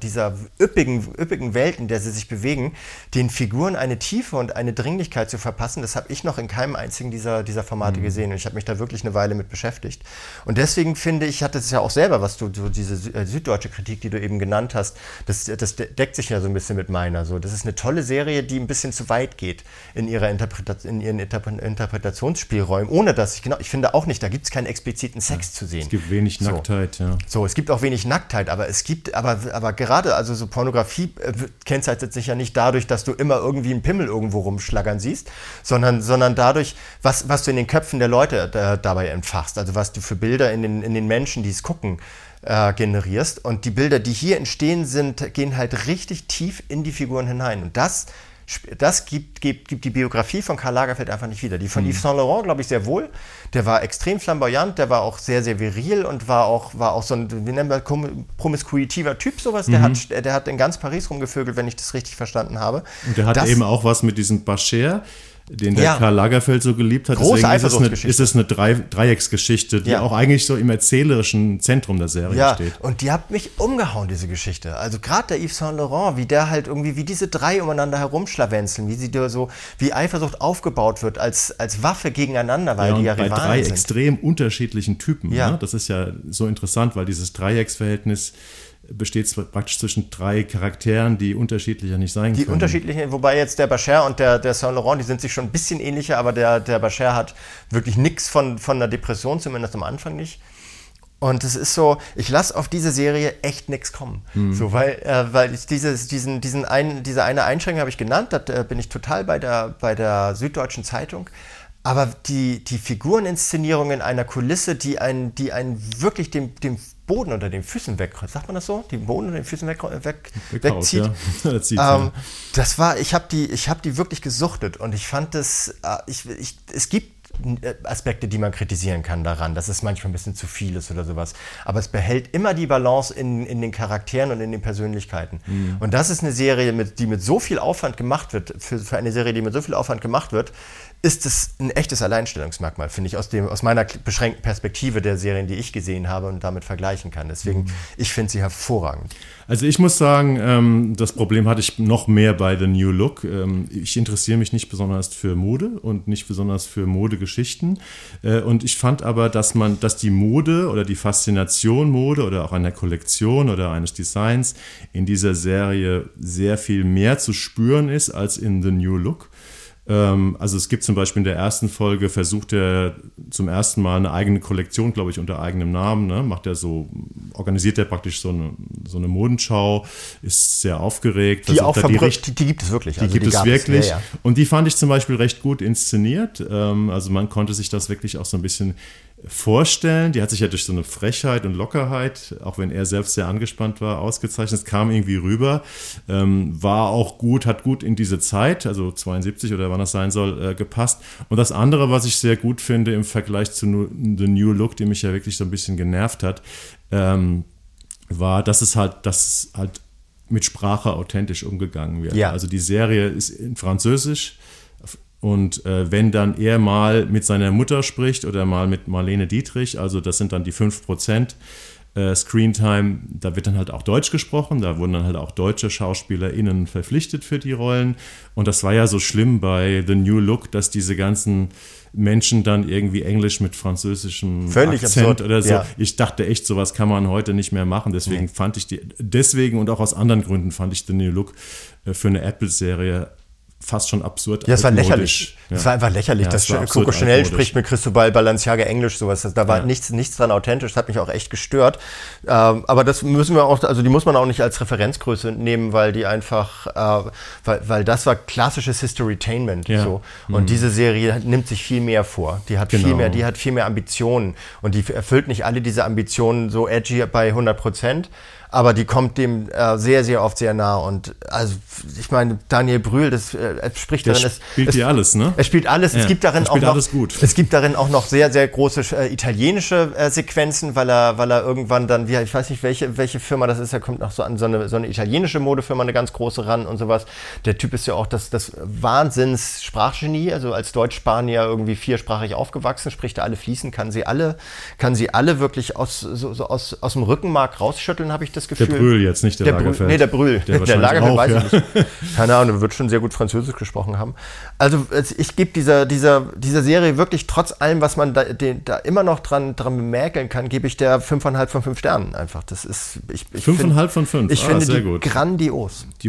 [SPEAKER 3] üppigen Welt, in der sie sich bewegen, den Figuren eine Tiefe und eine Dringlichkeit zu verpassen. Das habe ich noch in keinem einzigen dieser Formate gesehen und ich habe mich da wirklich eine Weile mit beschäftigt. Und deswegen finde ich, hatte es ja auch selber, was diese süddeutsche Kritik, die du eben genannt hast, das deckt sich ja so ein bisschen mit meiner. So, das ist eine tolle Serie, die ein bisschen zu weit geht in ihren Interpretationsspielräumen, ohne dass ich finde auch nicht, da gibt es keinen expliziten Sex zu sehen.
[SPEAKER 2] Es gibt wenig Nacktheit, ja.
[SPEAKER 3] So, es gibt auch wenig Nacktheit, aber gerade, also so Pornografie kennzeichnet sich ja nicht dadurch, dass du immer irgendwie einen Pimmel irgendwo rumschlagern siehst, sondern dadurch, was du in den Köpfen der Leute dabei entfachst, also was du für Bilder in den Menschen, die es gucken, generierst. Und die Bilder, die hier entstehen, gehen halt richtig tief in die Figuren hinein. Und das das gibt die Biografie von Karl Lagerfeld einfach nicht wieder. Die von Yves Saint Laurent, glaube ich, sehr wohl. Der war extrem flamboyant, der war auch sehr, sehr viril und war auch so ein, wie nennen wir, promiskuitiver Typ, sowas. Der hat in ganz Paris rumgevögelt, wenn ich das richtig verstanden habe.
[SPEAKER 2] Und der hat eben auch was mit diesem Bashir, den der Karl Lagerfeld so geliebt hat.
[SPEAKER 3] Große
[SPEAKER 2] Deswegen ist es eine Dreiecksgeschichte, die auch eigentlich so im erzählerischen Zentrum der Serie steht.
[SPEAKER 3] Und die hat mich umgehauen, diese Geschichte. Also gerade der Yves Saint Laurent, wie der halt irgendwie, wie diese drei umeinander herumschlawenzeln, wie Eifersucht aufgebaut wird als Waffe gegeneinander, weil die ja Rivalen sind.
[SPEAKER 2] Bei drei extrem unterschiedlichen Typen. Ne? Das ist ja so interessant, weil dieses Dreiecksverhältnis besteht praktisch zwischen drei Charakteren, die unterschiedlicher nicht sein können.
[SPEAKER 3] Die unterschiedlichen, wobei jetzt der Bashir und der Saint Laurent, die sind sich schon ein bisschen ähnlicher, aber der Bashir hat wirklich nichts von einer Depression, zumindest am Anfang nicht. Und es ist so, ich lasse auf diese Serie echt nichts kommen. So, weil ich diese eine Einschränkung habe ich genannt, da bin ich total bei der Süddeutschen Zeitung. Aber die Figureninszenierung in einer Kulisse, die einen wirklich dem Boden unter den Füßen sagt man das so? Den Boden unter den Füßen wegzieht.
[SPEAKER 2] Ja.
[SPEAKER 3] Das war, ich hab die wirklich gesuchtet und ich fand das, es gibt Aspekte, die man kritisieren kann daran, dass es manchmal ein bisschen zu viel ist oder sowas. Aber es behält immer die Balance in den Charakteren und in den Persönlichkeiten. Und das ist eine Serie, die mit so viel Aufwand gemacht wird, für eine Serie, die mit so viel Aufwand gemacht wird, ist es ein echtes Alleinstellungsmerkmal, finde ich, aus meiner beschränkten Perspektive der Serien, die ich gesehen habe und damit vergleichen kann. Deswegen, ich finde sie hervorragend.
[SPEAKER 2] Also ich muss sagen, das Problem hatte ich noch mehr bei The New Look. Ich interessiere mich nicht besonders für Mode und nicht besonders für Modegeschichten. Und ich fand aber, dass die Mode oder die Faszination Mode oder auch einer Kollektion oder eines Designs in dieser Serie sehr viel mehr zu spüren ist als in The New Look. Also es gibt zum Beispiel in der ersten Folge, versucht er zum ersten Mal eine eigene Kollektion, glaube ich, unter eigenem Namen, ne? Organisiert er praktisch so eine Modenschau, ist sehr aufgeregt.
[SPEAKER 3] Die auch verbrücht, die gibt es wirklich.
[SPEAKER 2] Die gibt es wirklich. Ja. Und die fand ich zum Beispiel recht gut inszeniert. Also man konnte sich das wirklich auch so ein bisschen vorstellen. Die hat sich ja durch so eine Frechheit und Lockerheit, auch wenn er selbst sehr angespannt war, ausgezeichnet. Es kam irgendwie rüber. War auch gut, hat gut in diese Zeit, also 72 oder wann das sein soll, gepasst. Und das andere, was ich sehr gut finde im Vergleich zu The New Look, die mich ja wirklich so ein bisschen genervt hat, war, dass es halt mit Sprache authentisch umgegangen wird. Ja. Also die Serie ist in Französisch. Und wenn dann er mal mit seiner Mutter spricht oder mal mit Marlene Dietrich, also das sind dann die 5% Screentime, da wird dann halt auch Deutsch gesprochen, da wurden dann halt auch deutsche SchauspielerInnen verpflichtet für die Rollen. Und das war ja so schlimm bei The New Look, dass diese ganzen Menschen dann irgendwie Englisch mit französischem
[SPEAKER 3] Völlig
[SPEAKER 2] Akzent
[SPEAKER 3] absurd.
[SPEAKER 2] Oder so.
[SPEAKER 3] Ja.
[SPEAKER 2] Ich dachte echt, sowas kann man heute nicht mehr machen. Deswegen fand ich deswegen und auch aus anderen Gründen fand ich The New Look für eine Apple-Serie fast schon absurd.
[SPEAKER 3] Ja, es war lächerlich. Ja. Es war einfach lächerlich, dass Coco Chanel spricht mit Cristobal Balenciaga Englisch, sowas. Da war nichts dran authentisch, das hat mich auch echt gestört. Aber das müssen wir auch, also die muss man auch nicht als Referenzgröße nehmen, weil die einfach, weil das war klassisches Historytainment. Ja. So. Und diese Serie nimmt sich viel mehr vor. Die hat viel mehr Ambitionen. Und die erfüllt nicht alle diese Ambitionen so edgy bei 100%. Aber die kommt dem sehr, sehr oft sehr nah. Und also ich meine, Daniel Brühl, spricht darin.
[SPEAKER 2] Er spielt hier alles, ne?
[SPEAKER 3] Er spielt alles.
[SPEAKER 2] Ja,
[SPEAKER 3] es gibt darin
[SPEAKER 2] es
[SPEAKER 3] gibt darin auch noch sehr, sehr große italienische Sequenzen, weil er irgendwann dann, ich weiß nicht, welche Firma das ist, er kommt noch so an so eine italienische Modefirma, eine ganz große ran und sowas. Der Typ ist ja auch das Wahnsinns-Sprachgenie, also als Deutsch-Spanier irgendwie viersprachig aufgewachsen, spricht er alle fließend, kann sie alle wirklich aus dem Rückenmark rausschütteln, habe ich das Gefühl.
[SPEAKER 2] Der Brühl jetzt, nicht der Lagerfeld.
[SPEAKER 3] Der Brühl. Der Lagerfeld weiß ich nicht. Keine Ahnung, der wird schon sehr gut Französisch gesprochen haben. Also ich gebe dieser Serie wirklich trotz allem, was man da immer noch dran bemäkeln kann, gebe ich der 5,5 von 5 Sternen einfach. Das ist
[SPEAKER 2] 5,5 von 5.
[SPEAKER 3] Ich finde
[SPEAKER 2] sehr
[SPEAKER 3] die
[SPEAKER 2] gut.
[SPEAKER 3] Grandios.
[SPEAKER 2] Die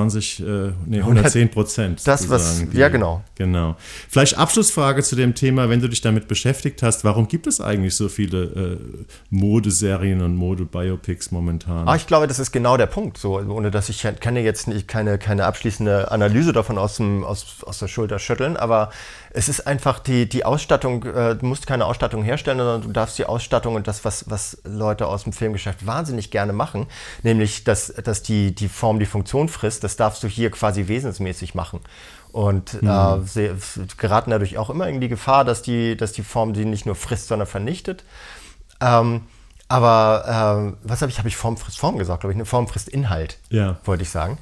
[SPEAKER 2] 110%.
[SPEAKER 3] Das, was, ja genau.
[SPEAKER 2] Genau. Vielleicht Abschlussfrage zu dem Thema, wenn du dich damit beschäftigt hast, warum gibt es eigentlich so viele Modeserien und Modebiopics momentan?
[SPEAKER 3] Ich glaube, das ist genau der Punkt. So, ohne dass ich kann ja jetzt nicht keine abschließende Analyse davon aus der Schulter schütteln, aber es ist einfach die Ausstattung, du musst keine Ausstattung herstellen, sondern du darfst die Ausstattung und das, was Leute aus dem Filmgeschäft wahnsinnig gerne machen, nämlich, dass die Form die Funktion frisst, das darfst du hier quasi wesensmäßig machen. Und geraten dadurch auch immer in die Gefahr, dass die Form die nicht nur frisst, sondern vernichtet. Aber was habe ich Form frisst Form gesagt, glaube ich. Eine Form frisst Inhalt, wollte ich sagen.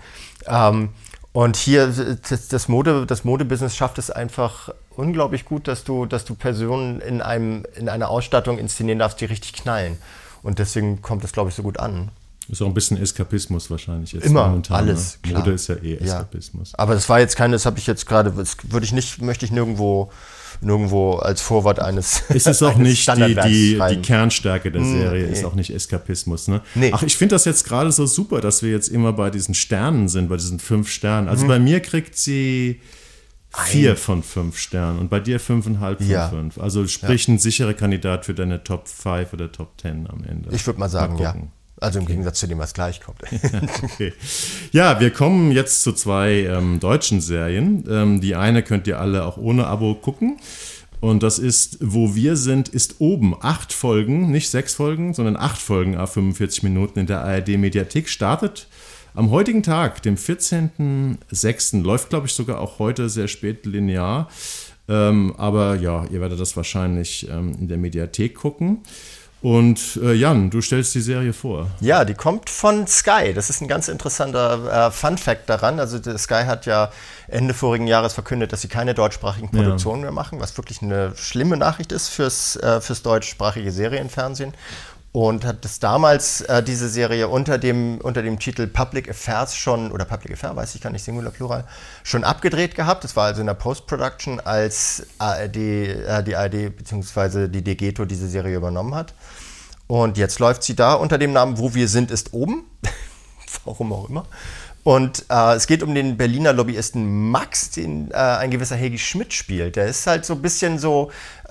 [SPEAKER 3] Und hier, das Modebusiness schafft es einfach unglaublich gut, dass du Personen in einer Ausstattung inszenieren darfst, die richtig knallen. Und deswegen kommt das, glaube ich, so gut an.
[SPEAKER 2] Ist auch ein bisschen Eskapismus wahrscheinlich jetzt.
[SPEAKER 3] Immer,
[SPEAKER 2] momentan,
[SPEAKER 3] alles,
[SPEAKER 2] ne?
[SPEAKER 3] klar.
[SPEAKER 2] Mode ist ja Eskapismus.
[SPEAKER 3] Aber das war jetzt das habe ich jetzt gerade, möchte ich nirgendwo als Vorwort eines
[SPEAKER 2] Es ist auch nicht die Kernstärke der Serie,
[SPEAKER 3] Nee.
[SPEAKER 2] ist auch nicht Eskapismus. Ne?
[SPEAKER 3] Nee.
[SPEAKER 2] Ach, ich finde das jetzt gerade so super, dass wir jetzt immer bei diesen Sternen sind, bei diesen 5 Sternen. Also bei mir kriegt sie 4 von 5 Sternen und bei dir 5,5 von 5. Also sprich ein sicherer Kandidat für deine Top 5 oder Top 10 am Ende.
[SPEAKER 3] Ich würde mal sagen, ja. Also im Gegensatz zu dem, was gleich kommt.
[SPEAKER 2] Okay. Ja, wir kommen jetzt zu 2 deutschen Serien. Die eine könnt ihr alle auch ohne Abo gucken. Und das ist Wo wir sind, ist oben. 8 Folgen, nicht 6 Folgen, sondern 8 Folgen, 45 Minuten in der ARD-Mediathek. Startet am heutigen Tag, dem 14.06. Läuft, glaube ich, sogar auch heute sehr spät linear. Aber ja, ihr werdet das wahrscheinlich in der Mediathek gucken. Und Jan, du stellst die Serie vor.
[SPEAKER 3] Ja, die kommt von Sky. Das ist ein ganz interessanter Fun-Fact daran. Also Sky hat ja Ende vorigen Jahres verkündet, dass sie keine deutschsprachigen Produktionen mehr machen, was wirklich eine schlimme Nachricht ist fürs deutschsprachige Serienfernsehen. Und hat das damals diese Serie unter dem Titel Public Affairs Public Affair, weiß ich gar nicht, Singular, Plural, schon abgedreht gehabt. Das war also in der Post-Production, als die ARD bzw. die Degeto diese Serie übernommen hat. Und jetzt läuft sie da unter dem Namen Wo wir sind, ist oben. Warum auch immer. Und es geht um den Berliner Lobbyisten Max, den ein gewisser Helgi Schmidt spielt. Der ist halt so ein bisschen so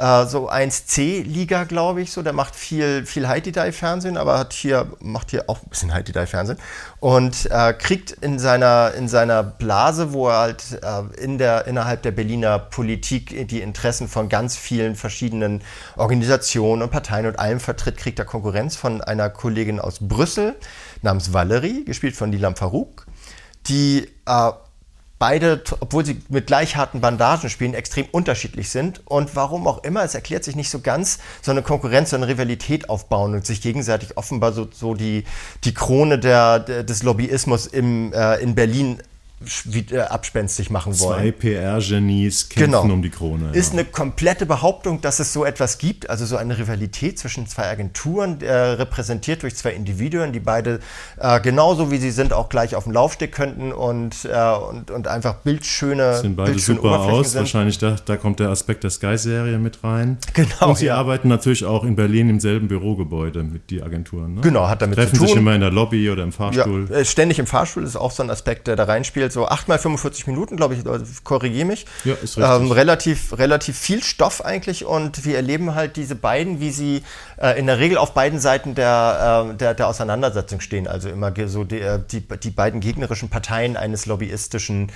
[SPEAKER 3] 1C-Liga, glaube ich. So. Der macht viel High-Detail-Fernsehen, aber macht hier auch ein bisschen High-Detail-Fernsehen. Und kriegt in seiner Blase, wo er halt innerhalb der Berliner Politik die Interessen von ganz vielen verschiedenen Organisationen und Parteien und allem vertritt, kriegt er Konkurrenz von einer Kollegin aus Brüssel namens Valerie, gespielt von Nilam Farouk, die beide, obwohl sie mit gleich harten Bandagen spielen, extrem unterschiedlich sind und warum auch immer, es erklärt sich nicht so ganz, so eine Konkurrenz, so eine Rivalität aufbauen und sich gegenseitig offenbar so die Krone des Lobbyismus in Berlin abspenstig machen wollen.
[SPEAKER 2] 2 PR-Genies kämpfen um die Krone.
[SPEAKER 3] Ist eine komplette Behauptung, dass es so etwas gibt, also so eine Rivalität zwischen 2 Agenturen, repräsentiert durch 2 Individuen, die beide genauso wie sie sind auch gleich auf dem Laufsteg könnten und einfach bildschöne
[SPEAKER 2] sehen beide super aus. Wahrscheinlich da kommt der Aspekt der Sky-Serie mit rein.
[SPEAKER 3] Genau.
[SPEAKER 2] Und sie arbeiten natürlich auch in Berlin im selben Bürogebäude mit die Agenturen. Ne?
[SPEAKER 3] Genau, hat damit zu tun.
[SPEAKER 2] Treffen sich immer in der Lobby oder im Fahrstuhl.
[SPEAKER 3] Ja, ständig im Fahrstuhl ist auch so ein Aspekt, der da reinspielt. So 8 mal 45 Minuten, glaube ich, korrigiere mich.
[SPEAKER 2] Ja, ist richtig.
[SPEAKER 3] Relativ viel Stoff eigentlich und wir erleben halt diese beiden, wie sie in der Regel auf beiden Seiten der Auseinandersetzung stehen. Also immer so die beiden gegnerischen Parteien einer lobbyistischen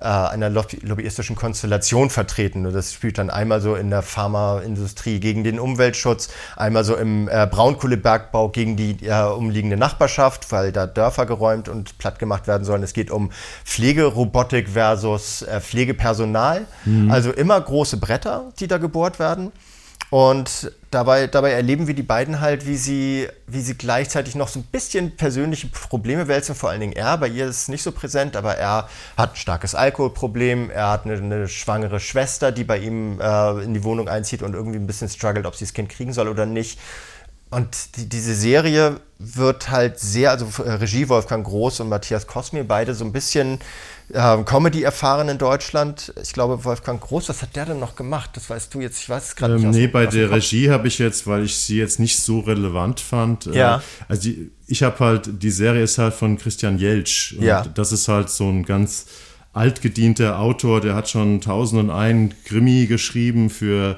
[SPEAKER 3] Konstellation vertreten. Und das spielt dann einmal so in der Pharmaindustrie gegen den Umweltschutz, einmal so im Braunkohlebergbau gegen die umliegende Nachbarschaft, weil da Dörfer geräumt und platt gemacht werden sollen. Es geht um Pflegerobotik versus Pflegepersonal. Also immer große Bretter, die da gebohrt werden. Und dabei erleben wir die beiden halt, wie sie gleichzeitig noch so ein bisschen persönliche Probleme wälzen, vor allen Dingen er. Bei ihr ist es nicht so präsent, aber er hat ein starkes Alkoholproblem, er hat eine schwangere Schwester, die bei ihm in die Wohnung einzieht und irgendwie ein bisschen struggelt, ob sie das Kind kriegen soll oder nicht. Und diese Serie wird halt also Regie Wolfgang Groß und Matthias Cosme, beide so ein bisschen Comedy erfahren in Deutschland. Ich glaube, Wolfgang Groß, was hat der denn noch gemacht? Das weißt du jetzt, ich weiß es gerade nicht.
[SPEAKER 2] Bei der Regie habe ich jetzt, weil ich sie jetzt nicht so relevant fand, also ich habe halt, die Serie ist halt von Christian Jeltsch und das ist halt so ein ganz altgedienter Autor, der hat schon 1001 Krimi geschrieben für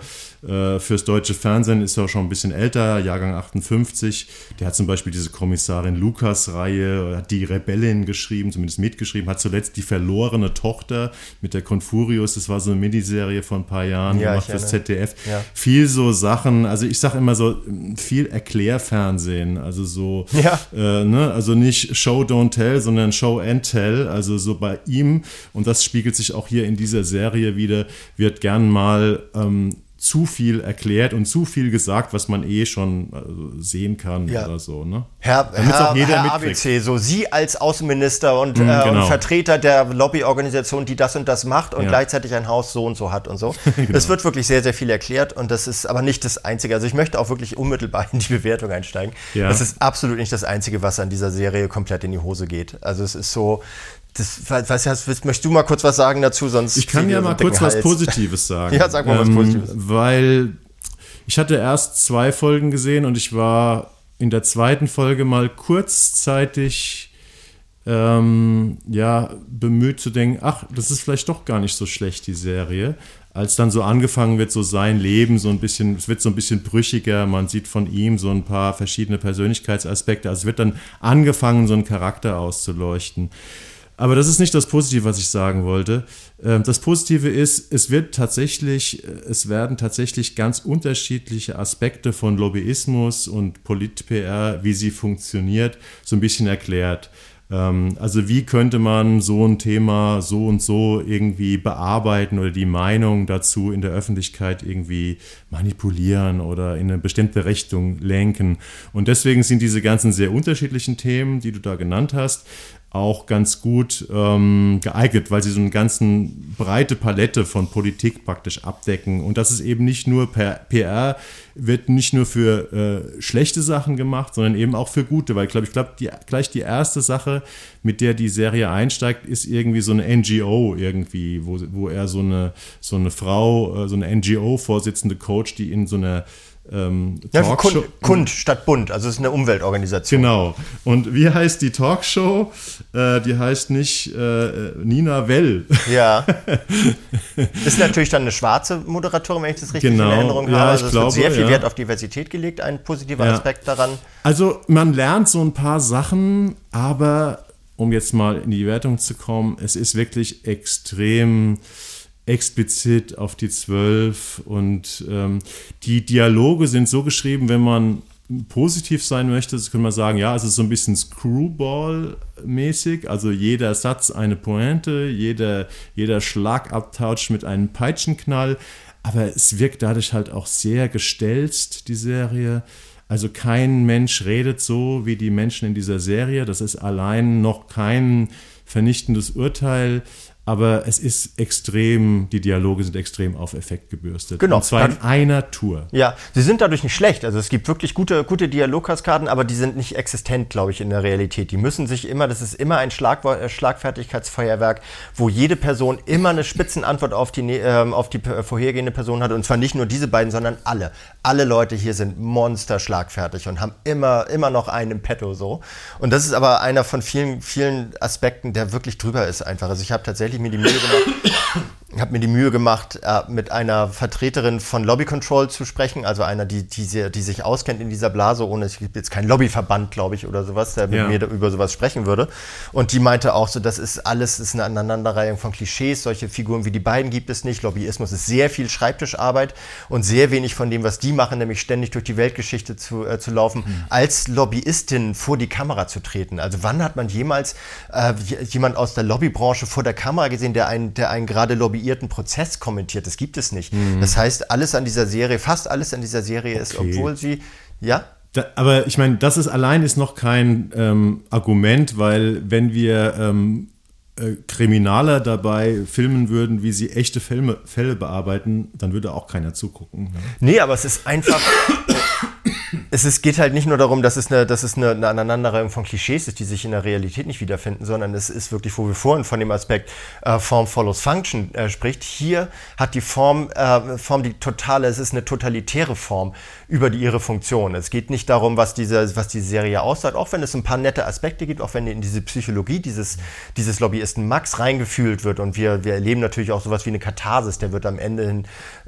[SPEAKER 2] fürs deutsche Fernsehen, ist er schon ein bisschen älter, Jahrgang 58. Der hat zum Beispiel diese Kommissarin Lukas-Reihe, hat die Rebellin geschrieben, zumindest mitgeschrieben, hat zuletzt die verlorene Tochter mit der Confurius, das war so eine Miniserie vor ein paar Jahren gemacht fürs ZDF. Ja. Viel so Sachen, also ich sage immer so, viel Erklärfernsehen, also so, also nicht Show, don't tell, sondern Show and tell, also so bei ihm, und das spiegelt sich auch hier in dieser Serie wieder, wird gern mal zu viel erklärt und zu viel gesagt, was man schon sehen kann oder so. Ne?
[SPEAKER 3] Herr ABC, so Sie als Außenminister und Vertreter der Lobbyorganisation, die das und das macht und gleichzeitig ein Haus so und so hat und so. Es wird wirklich sehr, sehr viel erklärt und das ist aber nicht das Einzige. Also ich möchte auch wirklich unmittelbar in die Bewertung einsteigen. Ja. Das ist absolut nicht das Einzige, was an dieser Serie komplett in die Hose geht. Also es ist so... möchtest du mal kurz was sagen dazu? Sonst
[SPEAKER 2] ich kann ja mal kurz was Positives sagen.
[SPEAKER 3] Ja, sag mal was Positives.
[SPEAKER 2] Weil ich hatte erst 2 Folgen gesehen und ich war in der 2. Folge mal kurzzeitig bemüht zu denken, ach, das ist vielleicht doch gar nicht so schlecht, die Serie. Als dann so angefangen wird, so sein Leben so ein bisschen, es wird so ein bisschen brüchiger, man sieht von ihm so ein paar verschiedene Persönlichkeitsaspekte, also es wird dann angefangen, so einen Charakter auszuleuchten. Aber das ist nicht das Positive, was ich sagen wollte. Das Positive ist, es werden tatsächlich ganz unterschiedliche Aspekte von Lobbyismus und Polit-PR, wie sie funktioniert, so ein bisschen erklärt. Also wie könnte man so ein Thema so und so irgendwie bearbeiten oder die Meinung dazu in der Öffentlichkeit irgendwie manipulieren oder in eine bestimmte Richtung lenken. Und deswegen sind diese ganzen sehr unterschiedlichen Themen, die du da genannt hast, auch ganz gut geeignet, weil sie so eine ganzen breite Palette von Politik praktisch abdecken. Und das ist eben nicht nur PR, wird nicht nur für schlechte Sachen gemacht, sondern eben auch für gute. Weil ich glaube, gleich die erste Sache, mit der die Serie einsteigt, ist irgendwie so eine NGO irgendwie, wo er so eine Frau, so eine NGO-Vorsitzende coacht, die in so einer
[SPEAKER 3] Talkshow. Kund statt Bund, also es ist eine Umweltorganisation.
[SPEAKER 2] Genau. Und wie heißt die Talkshow? Die heißt nicht Nina Well.
[SPEAKER 3] Ja. Ist natürlich dann eine schwarze Moderatorin, wenn ich das richtig in Erinnerung habe. Also es wird sehr viel Wert auf Diversität gelegt, ein positiver Aspekt daran.
[SPEAKER 2] Also man lernt so ein paar Sachen, aber um jetzt mal in die Wertung zu kommen, es ist wirklich extrem explizit auf die 12 und die Dialoge sind so geschrieben, wenn man positiv sein möchte, das kann man sagen, ja, es ist so ein bisschen Screwball-mäßig, also jeder Satz eine Pointe, jeder Schlagabtausch mit einem Peitschenknall, aber es wirkt dadurch halt auch sehr gestelzt, die Serie. Also kein Mensch redet so wie die Menschen in dieser Serie, das ist allein noch kein vernichtendes Urteil, aber es ist die Dialoge sind extrem auf Effekt gebürstet.
[SPEAKER 3] Genau.
[SPEAKER 2] Und zwar in einer Tour.
[SPEAKER 3] Ja, sie sind dadurch nicht schlecht. Also es gibt wirklich gute Dialogkaskaden, aber die sind nicht existent, glaube ich, in der Realität. Die müssen sich immer, das ist immer ein Schlagfertigkeitsfeuerwerk, wo jede Person immer eine Spitzenantwort auf die vorhergehende Person hat. Und zwar nicht nur diese beiden, sondern alle. Alle Leute hier sind monsterschlagfertig und haben immer noch einen im Petto so. Und das ist aber einer von vielen, vielen Aspekten, der wirklich drüber ist einfach. Also ich habe tatsächlich mir die Mühe gemacht, mit einer Vertreterin von Lobby Control zu sprechen, also einer, die sich auskennt in dieser Blase, es gibt jetzt keinen Lobbyverband, glaube ich, oder sowas, der mit mir über sowas sprechen würde. Und die meinte auch so, das ist eine Aneinanderreihung von Klischees, solche Figuren wie die beiden gibt es nicht. Lobbyismus ist sehr viel Schreibtischarbeit und sehr wenig von dem, was die machen, nämlich ständig durch die Weltgeschichte zu laufen, als Lobbyistin vor die Kamera zu treten. Also wann hat man jemals jemand aus der Lobbybranche vor der Kamera gesehen, der einen gerade lobbyierten Prozess kommentiert? Das gibt es nicht. Das heißt, fast alles an dieser Serie ist, obwohl sie,
[SPEAKER 2] aber ich meine, das ist noch kein Argument, weil wenn wir Kriminaler dabei filmen würden, wie sie echte Fälle bearbeiten, dann würde auch keiner zugucken. Ne?
[SPEAKER 3] Nee, aber es ist einfach... geht halt nicht nur darum, dass es eine Aneinanderreihung von Klischees ist, die sich in der Realität nicht wiederfinden, sondern es ist wirklich, wo wir vorhin von dem Aspekt Form follows Function spricht. Hier hat die Form es ist eine totalitäre Form über ihre Funktion. Es geht nicht darum, was diese Serie aussagt, auch wenn es ein paar nette Aspekte gibt, auch wenn in diese Psychologie dieses Lobbyisten Max reingefühlt wird und wir erleben natürlich auch sowas wie eine Katharsis, der wird am Ende hin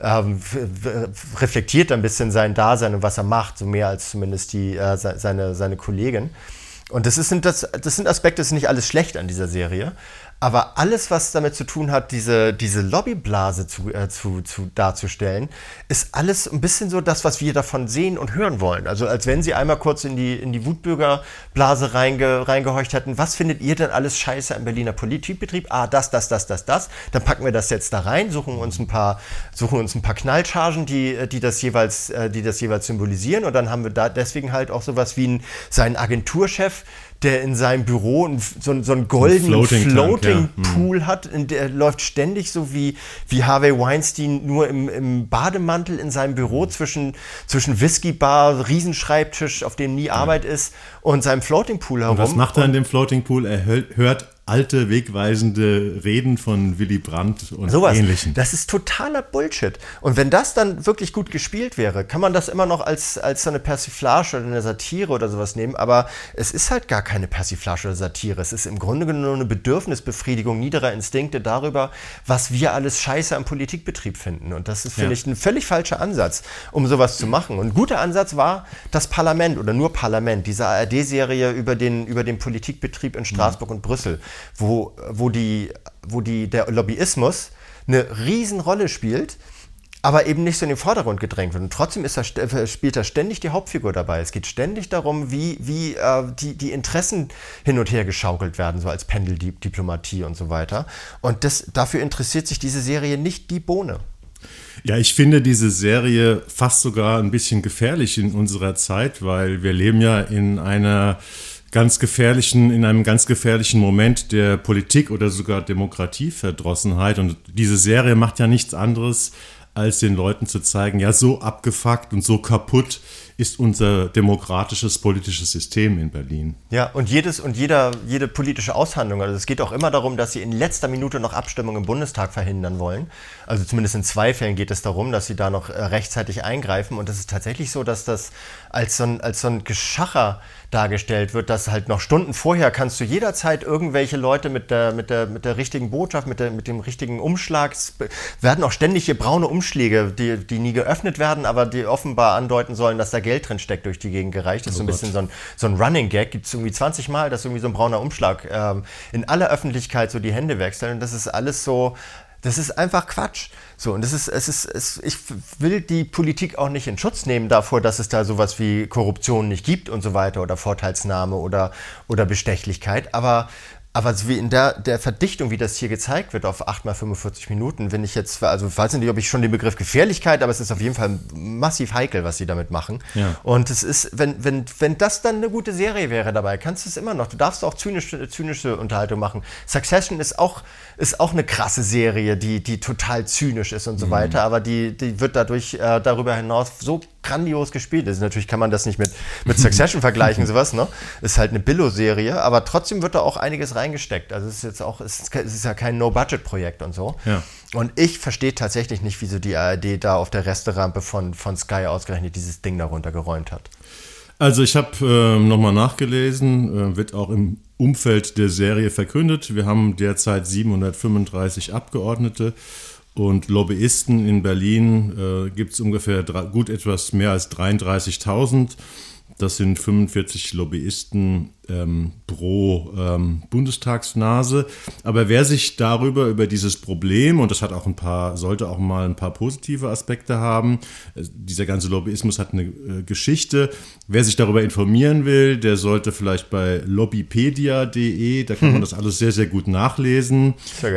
[SPEAKER 3] reflektiert ein bisschen sein Dasein und was er macht, so mehr als zumindest seine Kollegin. Und das sind Aspekte, das ist nicht alles schlecht an dieser Serie, aber alles, was damit zu tun hat, diese Lobbyblase darzustellen, ist alles ein bisschen so das, was wir davon sehen und hören wollen. Also als wenn sie einmal kurz in die Wutbürgerblase reingehorcht hätten, was findet ihr denn alles scheiße im Berliner Politikbetrieb? Das. Dann packen wir das jetzt da rein, suchen uns ein paar Knallchargen, die das jeweils symbolisieren, und dann haben wir da deswegen halt auch sowas wie seinen Agenturchef, der in seinem Büro so einen goldenen Floating Pool hat, der läuft ständig so wie Harvey Weinstein nur im Bademantel in seinem Büro zwischen Whiskybar, Riesenschreibtisch, auf dem nie Arbeit ist, und seinem Floating Pool herum.
[SPEAKER 2] Und was macht er in dem Floating Pool? Er hört alte, wegweisende Reden von Willy Brandt und Ähnlichen.
[SPEAKER 3] Das ist totaler Bullshit. Und wenn das dann wirklich gut gespielt wäre, kann man das immer noch als so eine Persiflage oder eine Satire oder sowas nehmen, aber es ist halt gar keine Persiflage oder Satire. Es ist im Grunde genommen eine Bedürfnisbefriedigung niederer Instinkte darüber, was wir alles scheiße am Politikbetrieb finden. Und das ist, finde ich, ein völlig falscher Ansatz, um sowas zu machen. Und ein guter Ansatz war das Parlament oder nur Parlament, diese ARD-Serie über den Politikbetrieb in Straßburg und Brüssel, wo der Lobbyismus eine Riesenrolle spielt, aber eben nicht so in den Vordergrund gedrängt wird. Und trotzdem spielt da ständig die Hauptfigur dabei. Es geht ständig darum, wie die Interessen hin und her geschaukelt werden, so als Pendeldiplomatie und so weiter. Und dafür interessiert sich diese Serie nicht die Bohne.
[SPEAKER 2] Ja, ich finde diese Serie fast sogar ein bisschen gefährlich in unserer Zeit, weil wir leben ja in einem ganz gefährlichen Moment der Politik oder sogar Demokratieverdrossenheit. Und diese Serie macht ja nichts anderes, als den Leuten zu zeigen, ja, so abgefuckt und so kaputt ist unser demokratisches politisches System in Berlin.
[SPEAKER 3] Ja, und jede politische Aushandlung, also es geht auch immer darum, dass sie in letzter Minute noch Abstimmung im Bundestag verhindern wollen. Also zumindest in 2 Fällen geht es darum, dass sie da noch rechtzeitig eingreifen. Und es ist tatsächlich so, dass das als so ein Geschacher dargestellt wird, dass halt noch Stunden vorher kannst du jederzeit irgendwelche Leute mit der richtigen Botschaft, mit dem richtigen Umschlag, es werden auch ständig hier braune Umschläge, die nie geöffnet werden, aber die offenbar andeuten sollen, dass da Geld drin steckt, durch die Gegend gereicht. Das ist so ein bisschen so ein Running Gag, gibt es irgendwie 20 Mal, dass irgendwie so ein brauner Umschlag in aller Öffentlichkeit so die Hände wechseln, und das ist alles so, das ist einfach Quatsch. So, und ich will die Politik auch nicht in Schutz nehmen davor, dass es da sowas wie Korruption nicht gibt und so weiter oder Vorteilsnahme oder Bestechlichkeit, aber so wie in der Verdichtung, wie das hier gezeigt wird, auf 8 mal 45 Minuten, wenn ich jetzt, also ich weiß nicht, ob ich schon den Begriff Gefährlichkeit, aber es ist auf jeden Fall massiv heikel, was sie damit machen. Ja. Und es ist, wenn das dann eine gute Serie wäre dabei, kannst du es immer noch. Du darfst auch zynische Unterhaltung machen. Succession ist auch eine krasse Serie, die total zynisch ist und so weiter, aber die wird darüber hinaus so grandios gespielt. Natürlich kann man das nicht mit Succession vergleichen, sowas, ne? Ist halt eine Billo-Serie, aber trotzdem wird da auch einiges reingesteckt. Also es ist ja kein No-Budget-Projekt und so. Ja. Und ich verstehe tatsächlich nicht, wieso die ARD da auf der Resterampe von Sky ausgerechnet dieses Ding darunter geräumt hat.
[SPEAKER 2] Also ich habe nochmal nachgelesen, wird auch im Umfeld der Serie verkündet. Wir haben derzeit 735 Abgeordnete. Und Lobbyisten in Berlin gibt es ungefähr gut etwas mehr als 33.000. Das sind 45 Lobbyisten pro Bundestagsnase. Aber wer sich über dieses Problem, und das hat auch sollte auch mal ein paar positive Aspekte haben, dieser ganze Lobbyismus hat eine Geschichte. Wer sich darüber informieren will, der sollte vielleicht bei lobbypedia.de, da kann man das alles sehr, sehr gut nachlesen,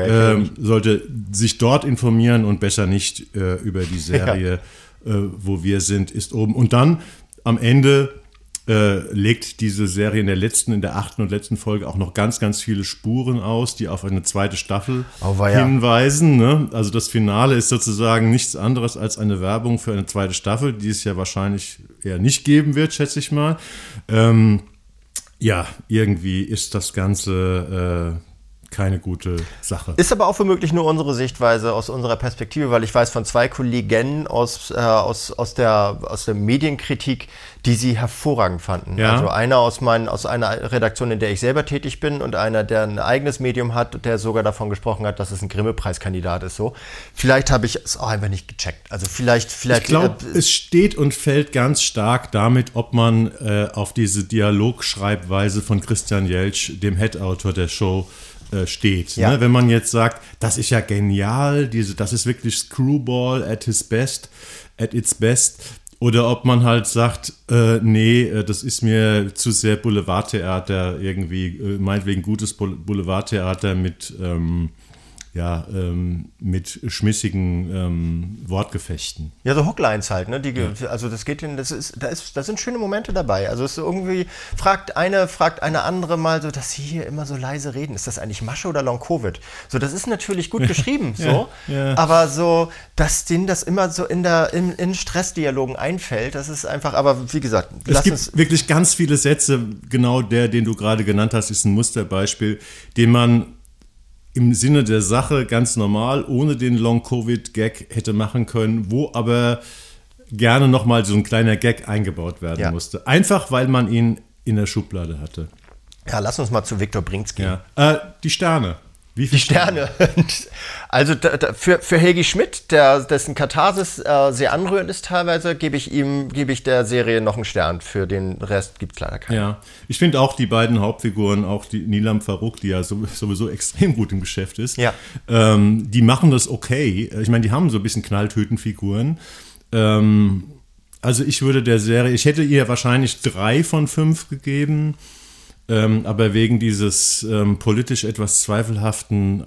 [SPEAKER 2] sollte sich dort informieren und besser nicht über die Serie, wo wir sind, ist oben. Und dann am Ende legt diese Serie in der 8. und letzten Folge auch noch ganz, ganz viele Spuren aus, die auf eine zweite Staffel hinweisen. Ne? Also das Finale ist sozusagen nichts anderes als eine Werbung für eine zweite Staffel, die es ja wahrscheinlich eher nicht geben wird, schätze ich mal. Ja, irgendwie ist das Ganze keine gute Sache.
[SPEAKER 3] Ist aber auch womöglich nur unsere Sichtweise aus unserer Perspektive, weil ich weiß von 2 Kollegen aus der Medienkritik, die sie hervorragend fanden.
[SPEAKER 2] Ja.
[SPEAKER 3] Also einer aus einer Redaktion, in der ich selber tätig bin, und einer, der ein eigenes Medium hat, der sogar davon gesprochen hat, dass es ein Grimme-Preiskandidat ist. So. Vielleicht habe ich es auch einfach nicht gecheckt. Also vielleicht.
[SPEAKER 2] Ich glaube, es steht und fällt ganz stark damit, ob man auf diese Dialogschreibweise von Christian Jeltsch, dem Head-Autor der Show, steht. Ja. Ne? Wenn man jetzt sagt, das ist ja genial, das ist wirklich Screwball at its best, oder ob man halt sagt, nee, das ist mir zu sehr Boulevardtheater irgendwie, meinetwegen gutes Boulevardtheater mit schmissigen Wortgefechten.
[SPEAKER 3] Ja, so Hooklines halt, ne? Also das geht da sind schöne Momente dabei. Also es ist irgendwie, fragt eine andere mal so, dass sie hier immer so leise reden. Ist das eigentlich Masche oder Long-Covid? So, das ist natürlich gut geschrieben, aber so, dass denen das immer so in Stressdialogen einfällt, das ist einfach, aber wie gesagt,
[SPEAKER 2] es gibt wirklich ganz viele Sätze, genau den du gerade genannt hast, ist ein Musterbeispiel, den man im Sinne der Sache ganz normal, ohne den Long-Covid-Gag hätte machen können, wo aber gerne nochmal so ein kleiner Gag eingebaut werden musste. Einfach, weil man ihn in der Schublade hatte.
[SPEAKER 3] Ja, lass uns mal zu Viktor Brinks gehen.
[SPEAKER 2] Ja. Die Sterne. Wie viele
[SPEAKER 3] Sterne? Also für Helgi Schmidt, dessen Katharsis sehr anrührend ist teilweise, gebe ich der Serie noch einen Stern. Für den Rest gibt es leider keinen.
[SPEAKER 2] Ja, ich finde auch die beiden Hauptfiguren, auch die Nilam Farouk, die ja sowieso extrem gut im Geschäft ist, die machen das okay. Ich meine, die haben so ein bisschen Knalltütenfiguren. Also ich hätte ihr wahrscheinlich 3 von 5 gegeben. Aber wegen dieser politisch etwas zweifelhaften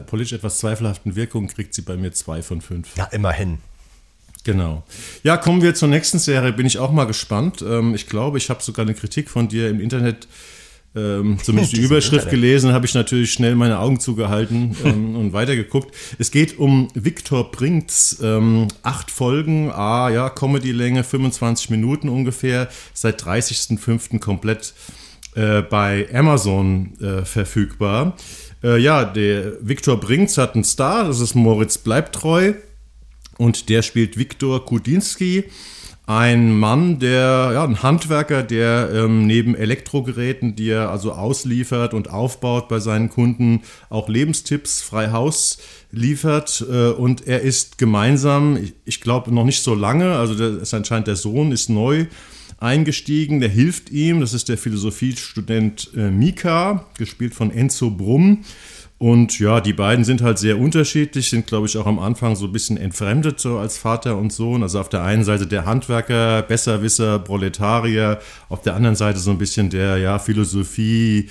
[SPEAKER 2] Wirkung kriegt sie bei mir 2 von 5.
[SPEAKER 3] Ja, immerhin.
[SPEAKER 2] Genau. Ja, kommen wir zur nächsten Serie. Bin ich auch mal gespannt. Ich glaube, ich habe sogar eine Kritik von dir im Internet, zumindest die Überschrift gelesen, habe ich natürlich schnell meine Augen zugehalten und weitergeguckt. Es geht um Viktor Brinks, 8 Folgen, Comedy-Länge, 25 Minuten ungefähr, seit 30.05. komplett bei Amazon verfügbar. Der Viktor Brinks hat einen Star, das ist Moritz Bleibtreu, und der spielt Viktor Kudinski, ein Mann, ein Handwerker, der neben Elektrogeräten, die er also ausliefert und aufbaut bei seinen Kunden, auch Lebenstipps frei Haus liefert, und er ist gemeinsam, ich glaube noch nicht so lange, also der Sohn ist neu eingestiegen, der hilft ihm, das ist der Philosophiestudent Mika, gespielt von Enzo Brumm. Und ja, die beiden sind halt sehr unterschiedlich, sind, glaube ich, auch am Anfang so ein bisschen entfremdet, so als Vater und Sohn. Also auf der einen Seite der Handwerker, Besserwisser, Proletarier, auf der anderen Seite so ein bisschen der Philosophie,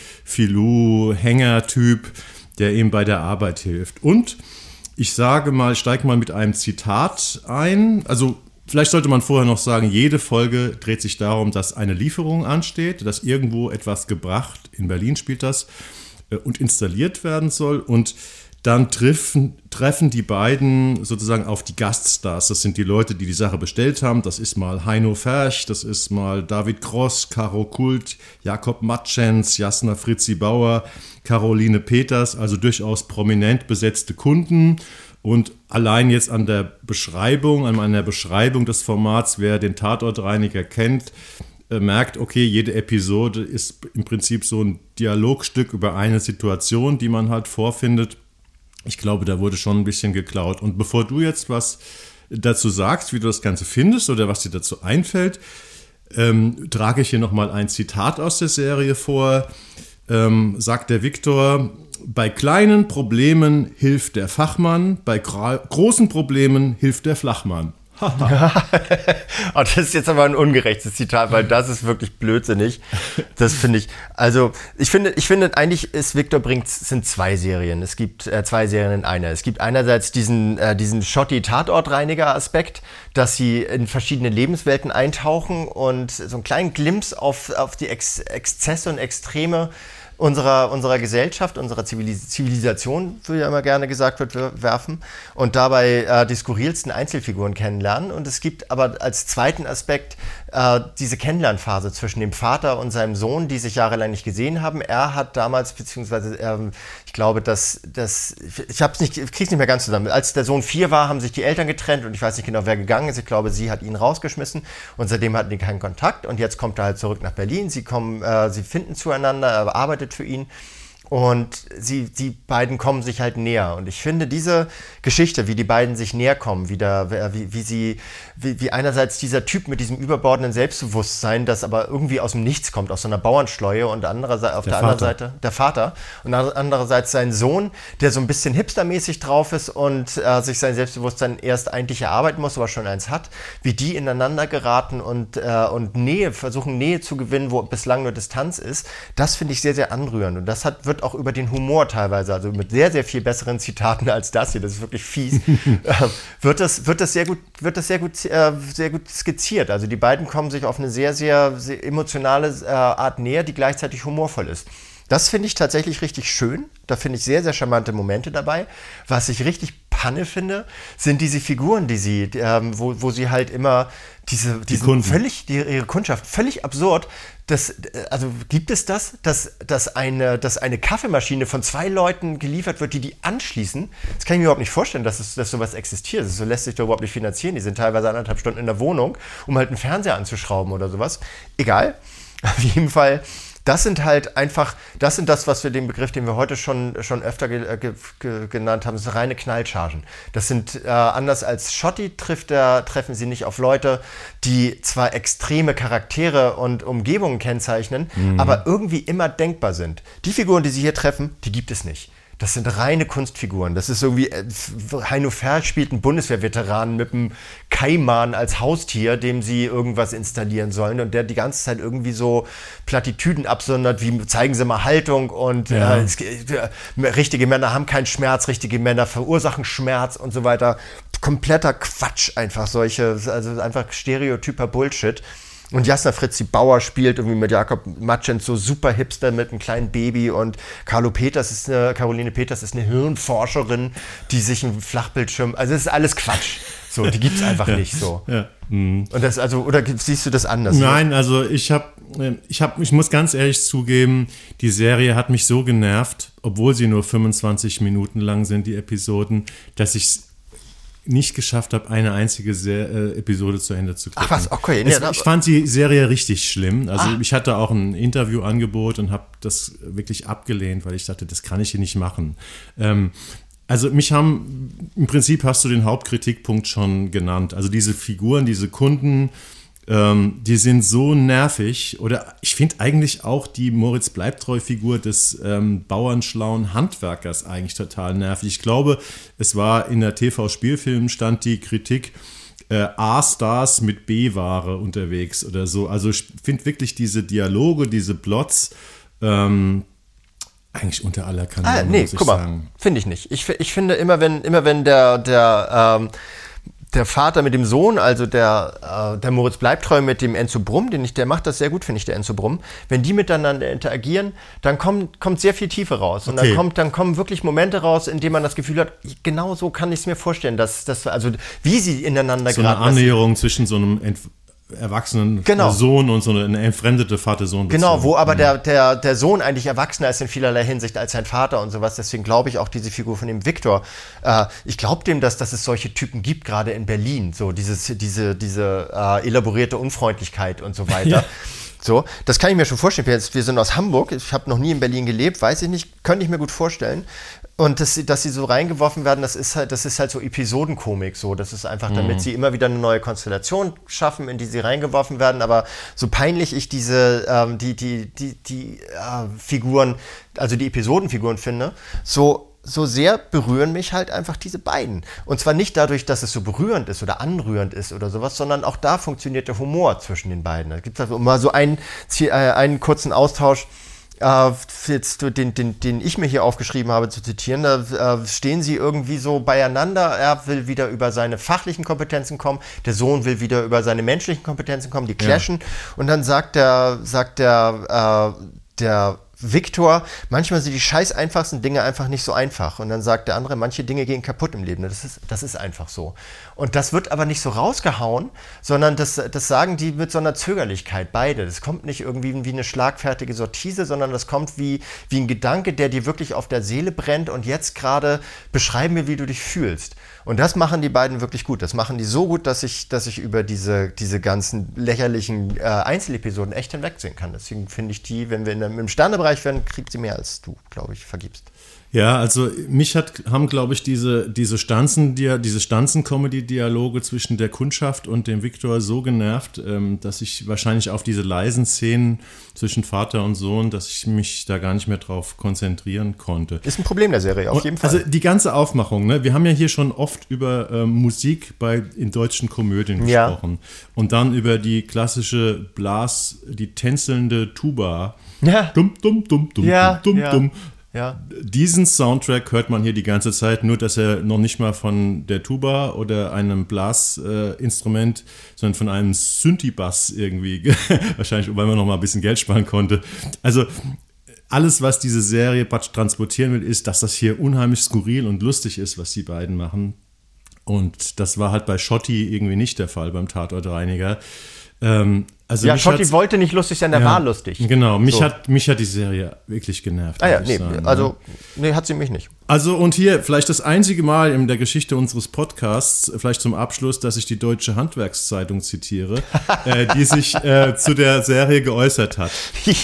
[SPEAKER 2] Hänger-Typ, der ihm bei der Arbeit hilft. Und ich steige mal mit einem Zitat ein, also vielleicht sollte man vorher noch sagen, jede Folge dreht sich darum, dass eine Lieferung ansteht, dass irgendwo etwas gebracht, in Berlin spielt das, und installiert werden soll. Und dann treffen die beiden sozusagen auf die Gaststars. Das sind die Leute, die Sache bestellt haben. Das ist mal Heino Ferch, das ist mal David Cross, Caro Kult, Jakob Matschens, Jasna Fritzi Bauer, Caroline Peters, also durchaus prominent besetzte Kunden. Und allein jetzt an meiner Beschreibung des Formats, wer den Tatortreiniger kennt, merkt, okay, jede Episode ist im Prinzip so ein Dialogstück über eine Situation, die man halt vorfindet. Ich glaube, da wurde schon ein bisschen geklaut. Und bevor du jetzt was dazu sagst, wie du das Ganze findest oder was dir dazu einfällt, trage ich hier nochmal ein Zitat aus der Serie vor. Sagt der Viktor: Bei kleinen Problemen hilft der Fachmann, bei großen Problemen hilft der Flachmann.
[SPEAKER 3] Das ist jetzt aber ein ungerechtes Zitat, weil das ist wirklich blödsinnig. Das finde ich. Also ich finde eigentlich Victor sind zwei Serien. Es gibt zwei Serien in einer. Es gibt einerseits diesen Schotti-Tatortreiniger-Aspekt, dass sie in verschiedene Lebenswelten eintauchen und so einen kleinen Glimpse auf die Exzesse und Extreme unserer Gesellschaft, unserer Zivilisation, wie ja immer gerne gesagt wird, werfen und dabei die skurrilsten Einzelfiguren kennenlernen. Und es gibt aber als zweiten Aspekt diese Kennenlernphase zwischen dem Vater und seinem Sohn, die sich jahrelang nicht gesehen haben. Er hat damals, beziehungsweise ich glaube, krieg's nicht mehr ganz zusammen. Als der Sohn 4 war, haben sich die Eltern getrennt und ich weiß nicht genau, wer gegangen ist. Ich glaube, sie hat ihn rausgeschmissen und seitdem hatten die keinen Kontakt. Und jetzt kommt er halt zurück nach Berlin. Sie finden zueinander, er arbeitet für ihn. Und die beiden kommen sich halt näher. Und ich finde diese Geschichte, wie die beiden sich näher kommen, wie einerseits dieser Typ mit diesem überbordenden Selbstbewusstsein, das aber irgendwie aus dem Nichts kommt, aus so einer Bauernschleue und auf der anderen Seite der Vater und andererseits sein Sohn, der so ein bisschen hipstermäßig drauf ist und sich sein Selbstbewusstsein erst eigentlich erarbeiten muss, aber schon eins hat, wie die ineinander geraten und versuchen Nähe zu gewinnen, wo bislang nur Distanz ist. Das finde ich sehr, sehr anrührend. Und das wird auch über den Humor teilweise, also mit sehr, sehr viel besseren Zitaten als das hier, das ist wirklich fies, wird das sehr gut skizziert. Also die beiden kommen sich auf eine sehr, sehr, sehr emotionale Art näher, die gleichzeitig humorvoll ist. Das finde ich tatsächlich richtig schön. Da finde ich sehr, sehr charmante Momente dabei. Was ich richtig Panne finde, sind diese Figuren, wo sie halt immer ihre Kundschaft, völlig absurd. Gibt es dass eine Kaffeemaschine von 2 Leuten geliefert wird, die anschließen? Das kann ich mir überhaupt nicht vorstellen, dass sowas existiert. So lässt sich doch überhaupt nicht finanzieren. Die sind teilweise 1,5 Stunden in der Wohnung, um halt einen Fernseher anzuschrauben oder sowas. Egal. Auf jeden Fall. Das sind das, was wir den Begriff, den wir heute schon öfter genannt haben, so reine Knallchargen. Das sind, anders als Schotti treffen sie nicht auf Leute, die zwar extreme Charaktere und Umgebungen kennzeichnen, aber irgendwie immer denkbar sind. Die Figuren, die sie hier treffen, die gibt es nicht. Das sind reine Kunstfiguren. Das ist irgendwie, Heino Ferch spielt einen Bundeswehrveteranen mit einem Kaiman als Haustier, dem sie irgendwas installieren sollen und der die ganze Zeit irgendwie so Plattitüden absondert, wie zeigen Sie mal Haltung und richtige Männer haben keinen Schmerz, richtige Männer verursachen Schmerz und so weiter. Kompletter Quatsch einfach also einfach stereotyper Bullshit. Und Jasna Fritzi Bauer spielt irgendwie mit Jakob Matschens so super Hipster mit einem kleinen Baby und Caroline Peters ist eine Hirnforscherin, die sich einen Flachbildschirm, also das ist alles Quatsch. So, die gibt's einfach nicht so. Ja. Und das, oder siehst du das anders?
[SPEAKER 2] Nein, also ich muss ganz ehrlich zugeben, die Serie hat mich so genervt, obwohl sie nur 25 Minuten lang sind, die Episoden, dass ich nicht geschafft habe, eine einzige Episode zu Ende zu gucken.
[SPEAKER 3] Ach was, okay.
[SPEAKER 2] Ich fand die Serie richtig schlimm. Also ich hatte auch ein Interviewangebot und habe das wirklich abgelehnt, weil ich dachte, das kann ich hier nicht machen. Also im Prinzip hast du den Hauptkritikpunkt schon genannt. Also diese Figuren, diese Kunden, die sind so nervig. Oder ich finde eigentlich auch die Moritz Bleibtreu-Figur des bauernschlauen Handwerkers eigentlich total nervig. Ich glaube, es war in der TV-Spielfilm stand die Kritik A-Stars mit B-Ware unterwegs oder so. Also ich finde wirklich diese Dialoge, diese Plots eigentlich unter aller Kanone, muss ich sagen.
[SPEAKER 3] Finde ich nicht. Ich finde immer, wenn der Vater mit dem Sohn, also der Moritz Bleibtreu mit dem Enzo Brumm, der macht das sehr gut, finde ich, der Enzo Brumm. Wenn die miteinander interagieren, dann kommt sehr viel Tiefe raus. Und dann kommen wirklich Momente raus, in denen man das Gefühl hat, genau so kann ich es mir vorstellen, also wie sie ineinander
[SPEAKER 2] geraten. So eine Annäherung zwischen so einem erwachsenen Sohn und so eine entfremdete Vater-Sohn-Beziehung.
[SPEAKER 3] Genau, wo aber der Sohn eigentlich erwachsener ist in vielerlei Hinsicht als sein Vater und sowas. Deswegen glaube ich auch diese Figur von dem Victor. Ich glaube dem, dass es solche Typen gibt, gerade in Berlin. So diese elaborierte Unfreundlichkeit und so weiter. Ja. So, das kann ich mir schon vorstellen. Wir sind aus Hamburg. Ich habe noch nie in Berlin gelebt. Weiß ich nicht. Könnte ich mir gut vorstellen. Und dass sie so reingeworfen werden, das ist halt so Episodenkomik. So, das ist einfach, damit sie immer wieder eine neue Konstellation schaffen, in die sie reingeworfen werden. Aber so peinlich ich diese die Figuren, also die Episodenfiguren finde, so so sehr berühren mich halt einfach diese beiden. Und zwar nicht dadurch, dass es so berührend ist oder anrührend ist oder sowas, sondern auch da funktioniert der Humor zwischen den beiden. Da gibt es also mal so einen kurzen Austausch, jetzt den ich mir hier aufgeschrieben habe zu zitieren. Da stehen sie irgendwie so beieinander. Er will wieder über seine fachlichen Kompetenzen kommen, der Sohn will wieder über seine menschlichen Kompetenzen kommen, die clashen. Ja. Und dann sagt der Viktor, manchmal sind die scheiß einfachsten Dinge einfach nicht so einfach. Und dann sagt der andere, manche Dinge gehen kaputt im Leben. Das ist einfach so. Und das wird aber nicht so rausgehauen, sondern das sagen die mit so einer Zögerlichkeit, beide. Das kommt nicht irgendwie wie eine schlagfertige Sortise, sondern das kommt wie ein Gedanke, der dir wirklich auf der Seele brennt und jetzt gerade beschreib mir, wie du dich fühlst. Und das machen die beiden wirklich gut. Das machen die so gut, dass ich über diese ganzen lächerlichen Einzelepisoden echt hinwegsehen kann. Deswegen finde ich die, wenn wir im Sternebereich werden, kriegt sie mehr als du, glaube ich, vergibst.
[SPEAKER 2] Ja, also mich haben, glaube ich, diese Stanzen-Comedy-Dialoge zwischen der Kundschaft und dem Viktor so genervt, dass ich wahrscheinlich auf diese leisen Szenen zwischen Vater und Sohn, dass ich mich da gar nicht mehr drauf konzentrieren konnte.
[SPEAKER 3] Ist ein Problem der Serie, auf jeden Fall.
[SPEAKER 2] Also die ganze Aufmachung, ne? Wir haben ja hier schon oft über Musik in deutschen Komödien gesprochen. Und dann über die klassische die tänzelnde Tuba.
[SPEAKER 3] Ja.
[SPEAKER 2] Dumm, dumm, dumm, dumm,
[SPEAKER 3] ja,
[SPEAKER 2] dumm,
[SPEAKER 3] ja.
[SPEAKER 2] dumm.
[SPEAKER 3] Ja.
[SPEAKER 2] Diesen Soundtrack hört man hier die ganze Zeit, nur dass er noch nicht mal von der Tuba oder einem Blasinstrument, sondern von einem Synthi-Bass irgendwie, wahrscheinlich, weil man noch mal ein bisschen Geld sparen konnte. Also alles, was diese Serie transportieren will, ist, dass das hier unheimlich skurril und lustig ist, was die beiden machen. Und das war halt bei Schotti irgendwie nicht der Fall, beim Tatortreiniger.
[SPEAKER 3] Also Schotti wollte nicht lustig sein, der war lustig.
[SPEAKER 2] Genau, mich hat die Serie wirklich genervt.
[SPEAKER 3] Hat sie mich nicht.
[SPEAKER 2] Also und hier vielleicht das einzige Mal in der Geschichte unseres Podcasts, vielleicht zum Abschluss, dass ich die Deutsche Handwerkszeitung zitiere, die sich zu der Serie geäußert hat.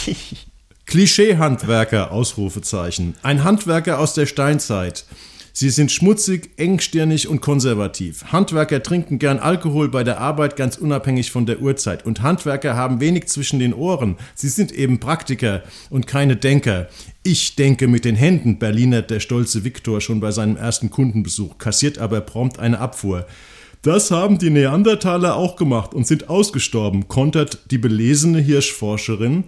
[SPEAKER 2] Klischee-Handwerker, Ausrufezeichen. Ein Handwerker aus der Steinzeit. Sie sind schmutzig, engstirnig und konservativ. Handwerker trinken gern Alkohol bei der Arbeit, ganz unabhängig von der Uhrzeit. Und Handwerker haben wenig zwischen den Ohren. Sie sind eben Praktiker und keine Denker. Ich denke mit den Händen, berlinert der stolze Viktor schon bei seinem ersten Kundenbesuch, kassiert aber prompt eine Abfuhr. Das haben die Neandertaler auch gemacht und sind ausgestorben, kontert die belesene Hirnforscherin,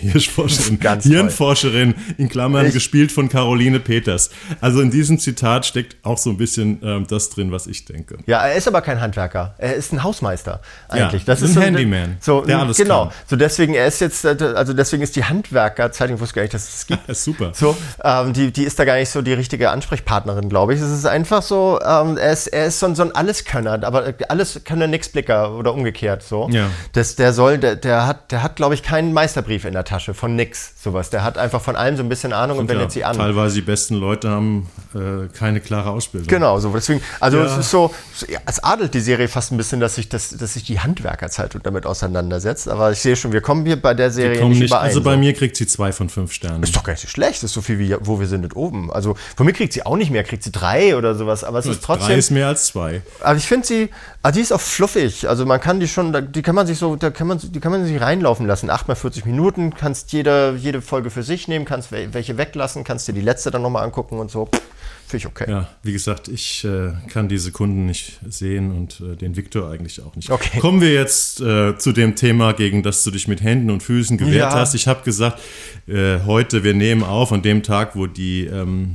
[SPEAKER 2] in Klammern gespielt von Caroline Peters. Also in diesem Zitat steckt auch so ein bisschen das drin, was ich denke.
[SPEAKER 3] Ja, er ist aber kein Handwerker. Er ist ein Hausmeister eigentlich.
[SPEAKER 2] Ja, das ist ein Handyman,
[SPEAKER 3] der alles kann. So deswegen, deswegen ist die Handwerkerzeitung, ich wusste gar nicht, dass es gibt.
[SPEAKER 2] Super.
[SPEAKER 3] So, die ist da gar nicht so die richtige Ansprechpartnerin, glaube ich. Es ist einfach so, er ist so ein Alleskönner. Aber alles kann der Nix-Blicker oder umgekehrt so. Ja. Der hat, glaube ich, keinen Meisterbrief in der Tasche von nix, sowas. Der hat einfach von allem so ein bisschen Ahnung und wendet sie an.
[SPEAKER 2] Teilweise die besten Leute haben keine klare Ausbildung.
[SPEAKER 3] Genau, so deswegen, es ist so, es adelt die Serie fast ein bisschen, dass sich die Handwerkerzeitung damit auseinandersetzt. Aber ich sehe schon, wir kommen hier bei der Serie nicht überein.
[SPEAKER 2] Also bei mir kriegt sie 2 von 5 Sternen.
[SPEAKER 3] Ist doch gar nicht so schlecht, das ist so viel wie wo wir sind nicht oben. Also von mir kriegt sie auch nicht mehr, kriegt sie 3 oder sowas. Aber es ist trotzdem.
[SPEAKER 2] 3 ist mehr als 2.
[SPEAKER 3] Aber ich finde sie. Die ist auch fluffig, also man kann die kann man sich reinlaufen lassen. 8 mal 40 Minuten, kannst jede Folge für sich nehmen, kannst welche weglassen, kannst dir die letzte dann nochmal angucken und so. Finde ich okay.
[SPEAKER 2] Ja, wie gesagt, ich kann diese Kunden nicht sehen und den Viktor eigentlich auch nicht.
[SPEAKER 3] Okay.
[SPEAKER 2] Kommen wir jetzt zu dem Thema, gegen das du dich mit Händen und Füßen gewehrt hast. Ich habe gesagt, heute, wir nehmen auf an dem Tag, wo die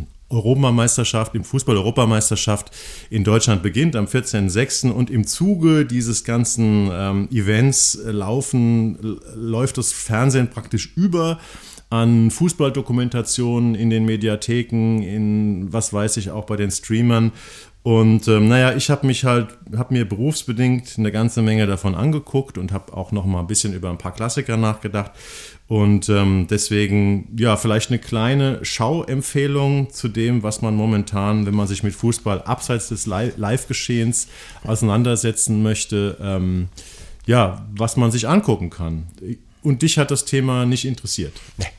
[SPEAKER 2] Fußball-Europameisterschaft in Deutschland beginnt, am 14.06. Und im Zuge dieses ganzen Events läuft das Fernsehen praktisch über an Fußballdokumentationen in den Mediatheken, in was weiß ich, auch bei den Streamern. Und ich habe mir berufsbedingt eine ganze Menge davon angeguckt und habe auch noch mal ein bisschen über ein paar Klassiker nachgedacht. Und deswegen, vielleicht eine kleine Schauempfehlung zu dem, was man momentan, wenn man sich mit Fußball abseits des Live-Geschehens auseinandersetzen möchte, was man sich angucken kann. Und dich hat das Thema nicht interessiert?
[SPEAKER 3] Nee.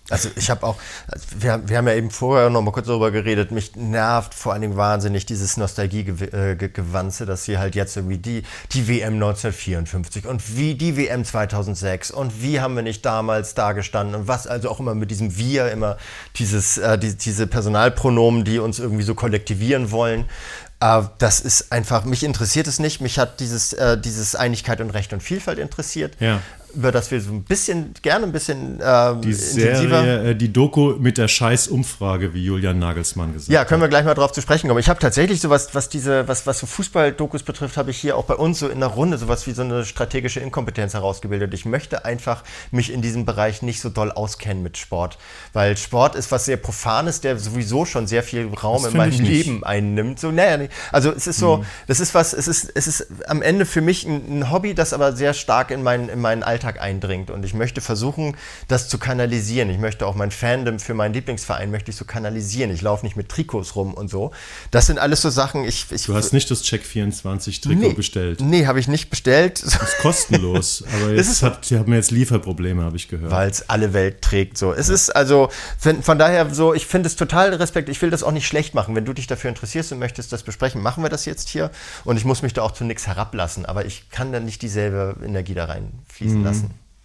[SPEAKER 3] Also ich habe auch, wir haben ja eben vorher noch mal kurz darüber geredet, mich nervt vor allen Dingen wahnsinnig dieses Nostalgiegewanze, dass sie halt jetzt irgendwie die WM 1954 und wie die WM 2006 und wie haben wir nicht damals da gestanden und was, also auch immer mit diesem Wir, immer diese Personalpronomen, die uns irgendwie so kollektivieren wollen. Das ist einfach, mich interessiert es nicht, mich hat dieses Einigkeit und Recht und Vielfalt interessiert. Ja. Über das wir so gerne ein bisschen
[SPEAKER 2] die
[SPEAKER 3] intensiver...
[SPEAKER 2] Serie, die Doku mit der Scheiß-Umfrage, wie Julian Nagelsmann gesagt hat.
[SPEAKER 3] Ja, können wir gleich mal drauf zu sprechen kommen. Ich habe tatsächlich sowas, was so Fußball-Dokus betrifft, habe ich hier auch bei uns so in der Runde sowas wie so eine strategische Inkompetenz herausgebildet. Ich möchte einfach mich in diesem Bereich nicht so doll auskennen mit Sport, weil Sport ist was sehr Profanes, der sowieso schon sehr viel Raum in meinem Leben einnimmt. So, also es ist so, das ist was, es ist am Ende für mich ein Hobby, das aber sehr stark in meinen Alltag eindringt und ich möchte versuchen, das zu kanalisieren. Ich möchte auch mein Fandom für meinen Lieblingsverein möchte ich so kanalisieren. Ich laufe nicht mit Trikots rum und so. Das sind alles so Sachen,
[SPEAKER 2] Du hast nicht das Check24-Trikot bestellt?
[SPEAKER 3] Nee, habe ich nicht bestellt.
[SPEAKER 2] Das ist kostenlos, aber die haben jetzt Lieferprobleme, habe ich gehört.
[SPEAKER 3] Weil es alle Welt trägt. So. Es ist also, von daher so, ich finde es total Respekt, ich will das auch nicht schlecht machen. Wenn du dich dafür interessierst und möchtest das besprechen, machen wir das jetzt hier und ich muss mich da auch zu nichts herablassen, aber ich kann dann nicht dieselbe Energie da reinfließen lassen.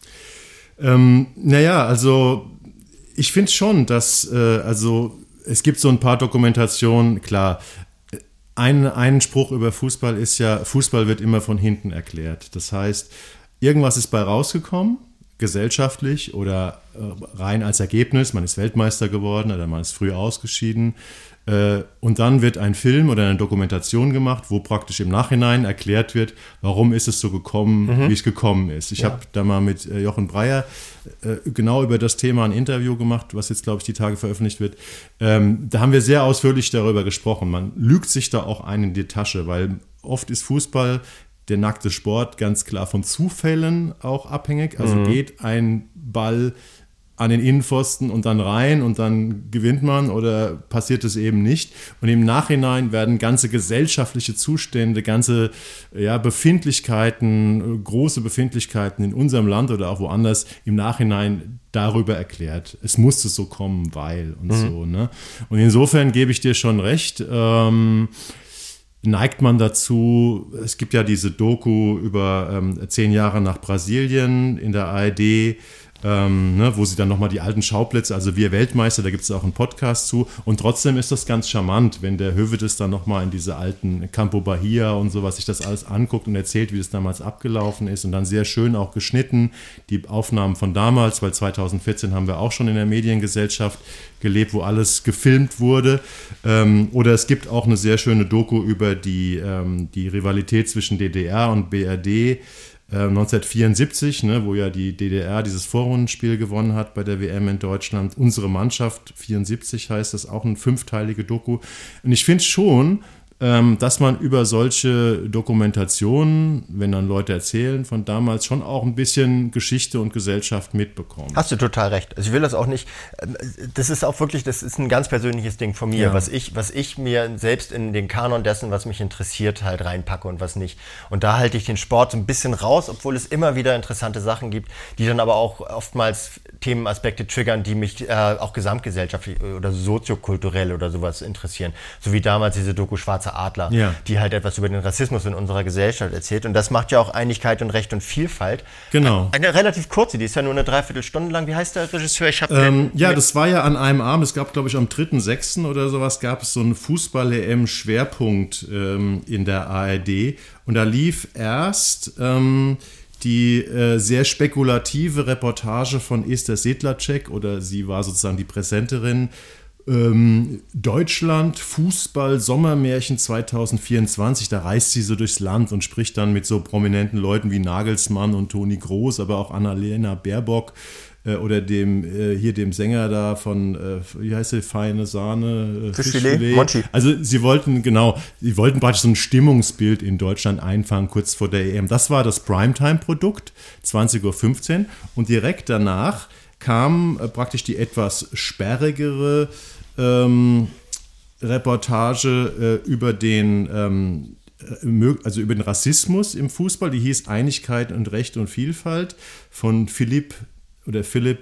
[SPEAKER 2] Also ich finde schon, dass es gibt so ein paar Dokumentationen, klar, ein Spruch über Fußball ist ja, Fußball wird immer von hinten erklärt. Das heißt, irgendwas ist bei rausgekommen, gesellschaftlich oder rein als Ergebnis, man ist Weltmeister geworden oder man ist früh ausgeschieden. Und dann wird ein Film oder eine Dokumentation gemacht, wo praktisch im Nachhinein erklärt wird, warum ist es so gekommen, wie es gekommen ist. Ich habe da mal mit Jochen Breyer genau über das Thema ein Interview gemacht, was jetzt, glaube ich, die Tage veröffentlicht wird. Da haben wir sehr ausführlich darüber gesprochen. Man lügt sich da auch ein in die Tasche, weil oft ist Fußball, der nackte Sport, ganz klar von Zufällen auch abhängig. Also geht ein Ball an den Innenpfosten und dann rein und dann gewinnt man oder passiert es eben nicht. Und im Nachhinein werden ganze gesellschaftliche Zustände, ganze Befindlichkeiten, große Befindlichkeiten in unserem Land oder auch woanders im Nachhinein darüber erklärt. Es musste so kommen, weil und so. Ne? Und insofern gebe ich dir schon recht, neigt man dazu, es gibt ja diese Doku über 10 Jahre nach Brasilien in der ARD, wo sie dann nochmal die alten Schauplätze, also wir Weltmeister, da gibt es auch einen Podcast zu und trotzdem ist das ganz charmant, wenn der Höwedes dann nochmal in diese alten Campo Bahia und sowas sich das alles anguckt und erzählt, wie es damals abgelaufen ist und dann sehr schön auch geschnitten, die Aufnahmen von damals, weil 2014 haben wir auch schon in der Mediengesellschaft gelebt, wo alles gefilmt wurde, oder es gibt auch eine sehr schöne Doku über die Rivalität zwischen DDR und BRD, 1974, wo ja die DDR dieses Vorrundenspiel gewonnen hat bei der WM in Deutschland. Unsere Mannschaft, 74 heißt das, auch eine 5-teilige Doku. Und ich finde schon, dass man über solche Dokumentationen, wenn dann Leute erzählen, von damals schon auch ein bisschen Geschichte und Gesellschaft mitbekommt.
[SPEAKER 3] Hast du total recht. Also ich will das auch nicht, das ist auch wirklich, das ist ein ganz persönliches Ding von mir, was ich mir selbst in den Kanon dessen, was mich interessiert, halt reinpacke und was nicht. Und da halte ich den Sport so ein bisschen raus, obwohl es immer wieder interessante Sachen gibt, die dann aber auch oftmals Themenaspekte triggern, die mich auch gesamtgesellschaftlich oder soziokulturell oder sowas interessieren. So wie damals diese Doku Schwarzer Adler, die halt etwas über den Rassismus in unserer Gesellschaft erzählt. Und das macht ja auch Einigkeit und Recht und Vielfalt.
[SPEAKER 2] Genau.
[SPEAKER 3] Eine relativ kurze, die ist ja nur eine Dreiviertelstunde lang. Wie heißt der Regisseur?
[SPEAKER 2] Das war ja an einem Abend, es gab, glaube ich, am 3.6. oder sowas, gab es so einen Fußball-EM-Schwerpunkt in der ARD. Und da lief erst die sehr spekulative Reportage von Esther Sedlacek, oder sie war sozusagen die Präsenterin, Deutschland, Fußball, Sommermärchen 2024, da reist sie so durchs Land und spricht dann mit so prominenten Leuten wie Nagelsmann und Toni Kroos, aber auch Annalena Baerbock oder dem Sänger da von, wie heißt der, Feine Sahne?
[SPEAKER 3] Fischfilet, Monchi.
[SPEAKER 2] Also sie wollten praktisch so ein Stimmungsbild in Deutschland einfangen, kurz vor der EM. Das war das Primetime-Produkt, 20.15 Uhr, und direkt danach kam praktisch die etwas sperrigere Reportage über den Rassismus im Fußball. Die hieß Einigkeit und Recht und Vielfalt von Philipp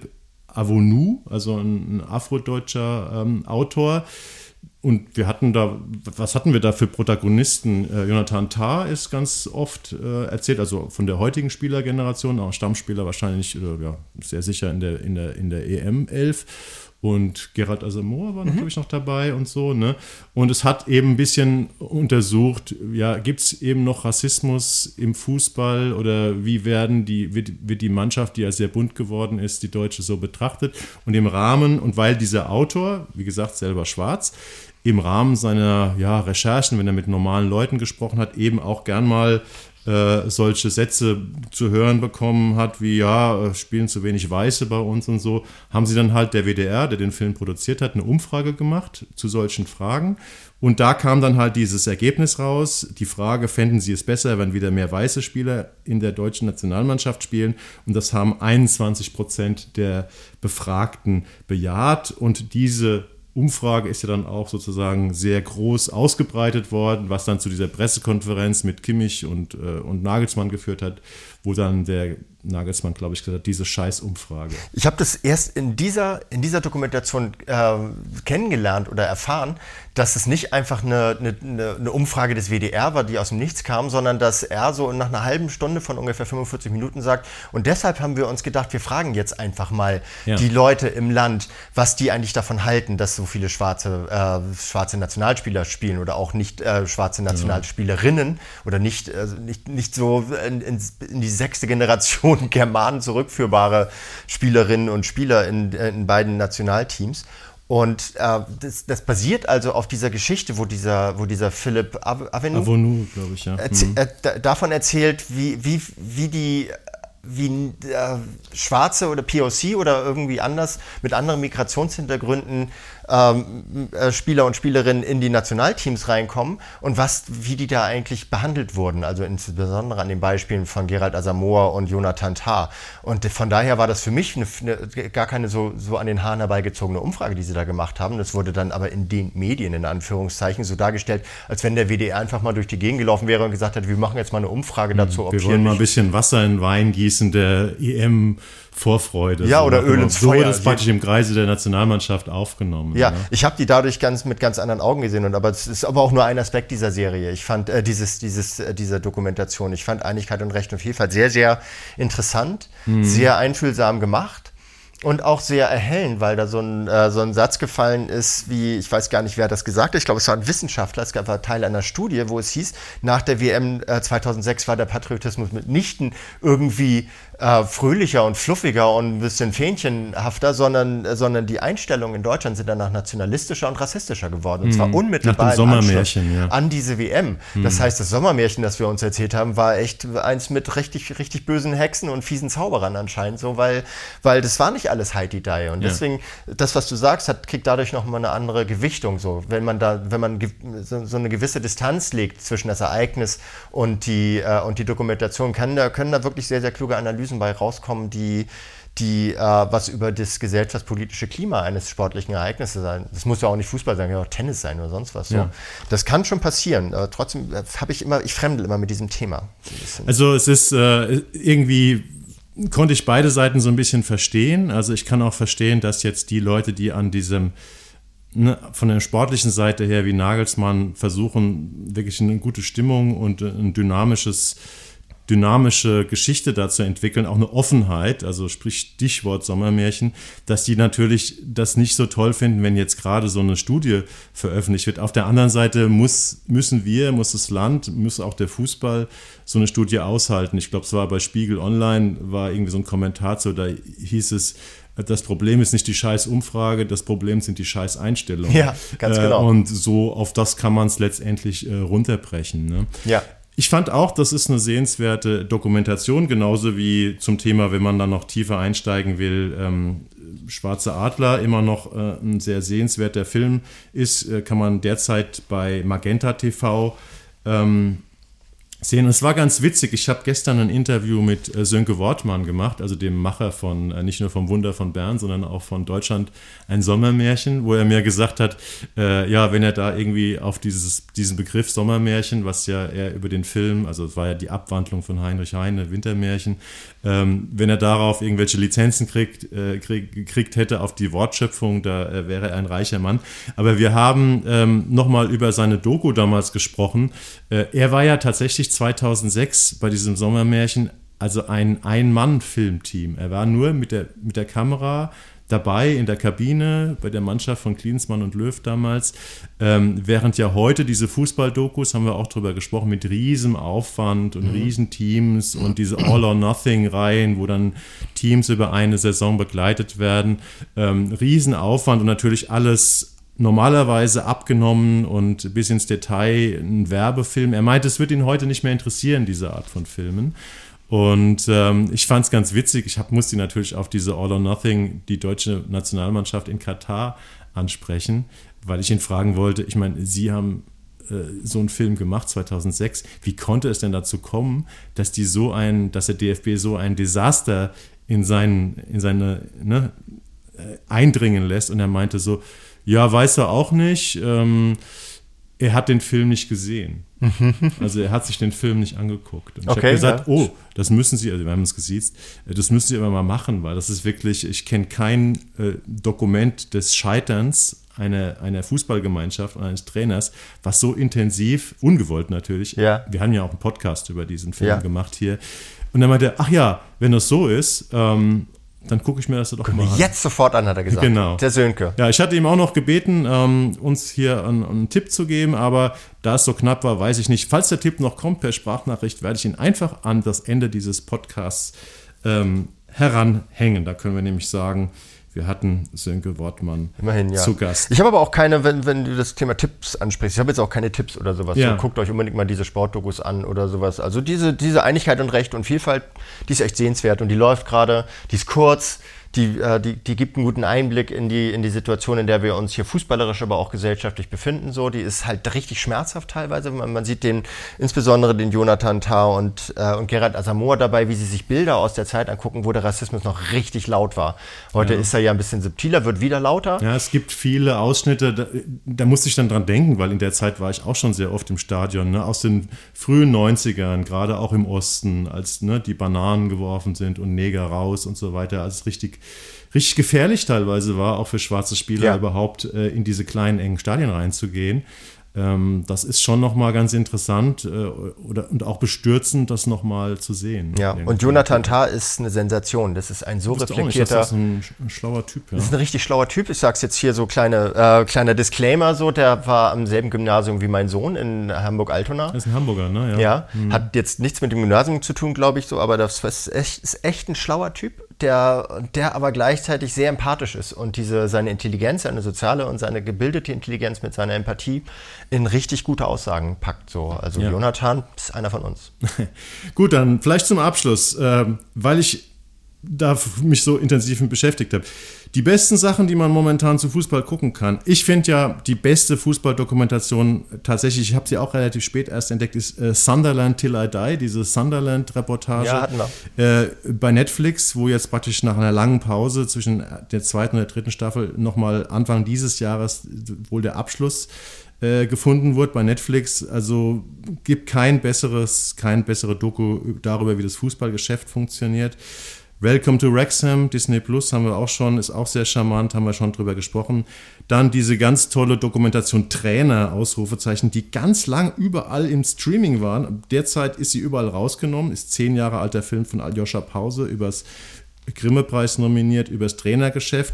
[SPEAKER 2] Avonu, also ein afrodeutscher Autor. Und was hatten wir da für Protagonisten? Jonathan Tah ist ganz oft erzählt, also von der heutigen Spielergeneration, auch Stammspieler wahrscheinlich, sehr sicher in der EM-11. Und Gerald Asamoah war natürlich noch dabei und so, ne? Und es hat eben ein bisschen untersucht, gibt es eben noch Rassismus im Fußball oder wie wird die Mannschaft, die ja sehr bunt geworden ist, die Deutsche, so betrachtet? Und im Rahmen, und weil dieser Autor, wie gesagt, selber schwarz, im Rahmen seiner Recherchen, wenn er mit normalen Leuten gesprochen hat, eben auch gern mal solche Sätze zu hören bekommen hat, wie spielen zu wenig Weiße bei uns und so, haben sie dann halt der WDR, der den Film produziert hat, eine Umfrage gemacht zu solchen Fragen. Und da kam dann halt dieses Ergebnis raus, die Frage, fänden Sie es besser, wenn wieder mehr weiße Spieler in der deutschen Nationalmannschaft spielen? Und das haben 21% der Befragten bejaht. Und diese Umfrage ist ja dann auch sozusagen sehr groß ausgebreitet worden, was dann zu dieser Pressekonferenz mit Kimmich und Nagelsmann geführt hat, wo dann der Nagelsmann, glaube ich, gesagt hat, diese Scheißumfrage.
[SPEAKER 3] Ich habe das erst in dieser Dokumentation kennengelernt oder erfahren, dass es nicht einfach eine Umfrage des WDR war, die aus dem Nichts kam, sondern dass er so nach einer halben Stunde von ungefähr 45 Minuten sagt, und deshalb haben wir uns gedacht, wir fragen jetzt einfach mal die Leute im Land, was die eigentlich davon halten, dass so viele schwarze Nationalspieler spielen oder auch nicht schwarze Nationalspielerinnen oder nicht so in die 6. Generation Germanen zurückführbare Spielerinnen und Spieler in beiden Nationalteams. Und das basiert also auf dieser Geschichte, wo dieser Philipp
[SPEAKER 2] Avonu, glaube ich,
[SPEAKER 3] davon erzählt, wie Schwarze oder POC oder irgendwie anders mit anderen Migrationshintergründen Spieler und Spielerinnen in die Nationalteams reinkommen und wie die da eigentlich behandelt wurden, also insbesondere an den Beispielen von Gerald Asamoah und Jonathan Tah. Und von daher war das für mich gar keine so an den Haaren herbeigezogene Umfrage, die sie da gemacht haben. Das wurde dann aber in den Medien, in Anführungszeichen, so dargestellt, als wenn der WDR einfach mal durch die Gegend gelaufen wäre und gesagt hat, wir machen jetzt mal eine Umfrage dazu, ob
[SPEAKER 2] wir wollen mal ein bisschen Wasser in Wein gießen, der EM-Vorfreude.
[SPEAKER 3] Ja, oder Öl ins Feuer.
[SPEAKER 2] So wurde es praktisch im Kreise der Nationalmannschaft aufgenommen.
[SPEAKER 3] Ja, ich habe die dadurch mit ganz anderen Augen gesehen. Aber es ist aber auch nur ein Aspekt dieser Serie. Ich fand dieser Dokumentation, ich fand Einigkeit und Recht und Vielfalt sehr, sehr interessant, sehr einfühlsam gemacht. Und auch sehr erhellend, weil da so ein Satz gefallen ist, wie, ich weiß gar nicht, wer das gesagt hat, ich glaube, es war ein Wissenschaftler, es war Teil einer Studie, wo es hieß, nach der WM 2006 war der Patriotismus mitnichten irgendwie fröhlicher und fluffiger und ein bisschen fähnchenhafter, sondern die Einstellungen in Deutschland sind danach nationalistischer und rassistischer geworden. Und zwar unmittelbar im Anschluss an diese WM. Das heißt, das Sommermärchen, das wir uns erzählt haben, war echt eins mit richtig, richtig bösen Hexen und fiesen Zauberern anscheinend so, weil das war nicht alles Heidi-Dai. Und deswegen, das, was du sagst, kriegt dadurch nochmal eine andere Gewichtung. So. Wenn man so eine gewisse Distanz legt zwischen das Ereignis und die Dokumentation, können da wirklich sehr, sehr kluge Analysen bei rauskommen, die was über das gesellschaftspolitische Klima eines sportlichen Ereignisses sein. Das muss ja auch nicht Fußball sein, kann auch Tennis sein oder sonst was. So. Ja. Das kann schon passieren. Trotzdem ich fremdel immer mit diesem Thema.
[SPEAKER 2] Also es ist irgendwie, konnte ich beide Seiten so ein bisschen verstehen. Also ich kann auch verstehen, dass jetzt die Leute, die an diesem von der sportlichen Seite her wie Nagelsmann versuchen, wirklich eine gute Stimmung und ein dynamische Geschichte da zu entwickeln, auch eine Offenheit, also sprich Stichwort Sommermärchen, dass die natürlich das nicht so toll finden, wenn jetzt gerade so eine Studie veröffentlicht wird. Auf der anderen Seite muss das Land, muss auch der Fußball so eine Studie aushalten. Ich glaube, es war bei Spiegel Online, war irgendwie so ein Kommentar so, da hieß es, das Problem ist nicht die Scheiß-Umfrage, das Problem sind die Scheiß-Einstellungen.
[SPEAKER 3] Ja, ganz genau.
[SPEAKER 2] Und so auf das kann man es letztendlich runterbrechen. Ne?
[SPEAKER 3] Ja.
[SPEAKER 2] Ich fand auch, das ist eine sehenswerte Dokumentation, genauso wie zum Thema, wenn man dann noch tiefer einsteigen will, Schwarze Adler immer noch ein sehr sehenswerter Film ist, kann man derzeit bei Magenta TV sehen. Und es war ganz witzig. Ich habe gestern ein Interview mit Sönke Wortmann gemacht, also dem Macher von nicht nur vom Wunder von Bern, sondern auch von Deutschland ein Sommermärchen, wo er mir gesagt hat, wenn er da irgendwie auf diesen Begriff Sommermärchen, was ja er über den Film, also es war ja die Abwandlung von Heinrich Heine, Wintermärchen, wenn er darauf irgendwelche Lizenzen gekriegt hätte auf die Wortschöpfung, da wäre er ein reicher Mann. Aber wir haben nochmal über seine Doku damals gesprochen. Er war ja tatsächlich 2006 bei diesem Sommermärchen, also ein Ein-Mann-Filmteam. Er war nur mit der Kamera dabei in der Kabine bei der Mannschaft von Klinsmann und Löw damals, während ja heute diese Fußball-Dokus, haben wir auch drüber gesprochen, mit riesem Aufwand und riesen Teams und diese All-or-Nothing-Reihen, wo dann Teams über eine Saison begleitet werden, riesen Aufwand und natürlich alles normalerweise abgenommen und bis ins Detail ein Werbefilm. Er meinte, es wird ihn heute nicht mehr interessieren, diese Art von Filmen. Und ich fand es ganz witzig. Ich musste natürlich auf diese All or Nothing, die deutsche Nationalmannschaft in Katar ansprechen, weil ich ihn fragen wollte, ich meine, Sie haben so einen Film gemacht 2006. Wie konnte es denn dazu kommen, dass der DFB so ein Desaster in seine eindringen lässt? Und er meinte so, ja, weiß er auch nicht. Er hat den Film nicht gesehen. Also er hat sich den Film nicht angeguckt. Und ich habe gesagt, das müssen Sie, also wir haben uns gesiezt, das müssen Sie aber mal machen, weil das ist wirklich, ich kenne kein Dokument des Scheiterns einer Fußballgemeinschaft und eines Trainers, was so intensiv, ungewollt natürlich, wir haben ja auch einen Podcast über diesen Film gemacht hier, und dann meinte er, ach ja, wenn das so ist, dann gucke ich mir das doch mal an.
[SPEAKER 3] Jetzt sofort an, hat er gesagt.
[SPEAKER 2] Genau.
[SPEAKER 3] Der Sönke.
[SPEAKER 2] Ja, ich hatte ihm auch noch gebeten, uns hier einen Tipp zu geben, aber da es so knapp war, weiß ich nicht. Falls der Tipp noch kommt per Sprachnachricht, werde ich ihn einfach an das Ende dieses Podcasts heranhängen. Da können wir nämlich sagen, wir hatten Sönke Wortmann zu Gast.
[SPEAKER 3] Ich habe aber auch keine, wenn du das Thema Tipps ansprichst, ich habe jetzt auch keine Tipps oder sowas.
[SPEAKER 2] Ja.
[SPEAKER 3] So, guckt euch unbedingt mal diese Sportdokus an oder sowas. Also diese Einigkeit und Recht und Vielfalt, die ist echt sehenswert und die läuft gerade, die ist kurz, die gibt einen guten Einblick in die Situation, in der wir uns hier fußballerisch, aber auch gesellschaftlich befinden. So, die ist halt richtig schmerzhaft teilweise. Man sieht insbesondere den Jonathan Tah und Gerard Asamoah dabei, wie sie sich Bilder aus der Zeit angucken, wo der Rassismus noch richtig laut war. Heute ist er ja ein bisschen subtiler, wird wieder lauter.
[SPEAKER 2] Ja, es gibt viele Ausschnitte, da musste ich dann dran denken, weil in der Zeit war ich auch schon sehr oft im Stadion, ne, aus den frühen 90ern, gerade auch im Osten, als die Bananen geworfen sind und Neger raus und so weiter, als es richtig gefährlich teilweise war, auch für schwarze Spieler überhaupt in diese kleinen, engen Stadien reinzugehen. Das ist schon nochmal ganz interessant und auch bestürzend, das nochmal zu sehen.
[SPEAKER 3] Ja, und Jonathan Tah ist eine Sensation. Das ist ein so reflektierter...
[SPEAKER 2] Das ist ein schlauer Typ. Ja.
[SPEAKER 3] Das ist ein richtig schlauer Typ. Ich sag's jetzt hier so kleiner Disclaimer, so, der war am selben Gymnasium wie mein Sohn in Hamburg-Altona.
[SPEAKER 2] Das ist ein Hamburger, ne?
[SPEAKER 3] Ja. Hat jetzt nichts mit dem Gymnasium zu tun, glaube ich, so, aber das ist echt ein schlauer Typ, der aber gleichzeitig sehr empathisch ist und seine Intelligenz, seine soziale und seine gebildete Intelligenz mit seiner Empathie in richtig gute Aussagen packt. So. Also Jonathan ist einer von uns.
[SPEAKER 2] Gut, dann vielleicht zum Abschluss, weil ich da mich so intensiv mit beschäftigt habe. Die besten Sachen, die man momentan zu Fußball gucken kann. Ich finde ja, die beste Fußballdokumentation tatsächlich, ich habe sie auch relativ spät erst entdeckt, ist Sunderland Till I Die, diese Sunderland-Reportage.
[SPEAKER 3] Ja, hatten wir.
[SPEAKER 2] Bei Netflix, wo jetzt praktisch nach einer langen Pause zwischen der zweiten und der dritten Staffel nochmal Anfang dieses Jahres wohl der Abschluss gefunden wurde bei Netflix. Also gibt kein bessere Doku darüber, wie das Fußballgeschäft funktioniert. Welcome to Wrexham, Disney Plus haben wir auch schon, ist auch sehr charmant, haben wir schon drüber gesprochen. Dann diese ganz tolle Dokumentation Trainer, Ausrufezeichen, die ganz lang überall im Streaming waren. Derzeit ist sie überall rausgenommen, ist 10 Jahre alter Film von Aljoscha Pause, übers Grimme-Preis nominiert, übers Trainergeschäft.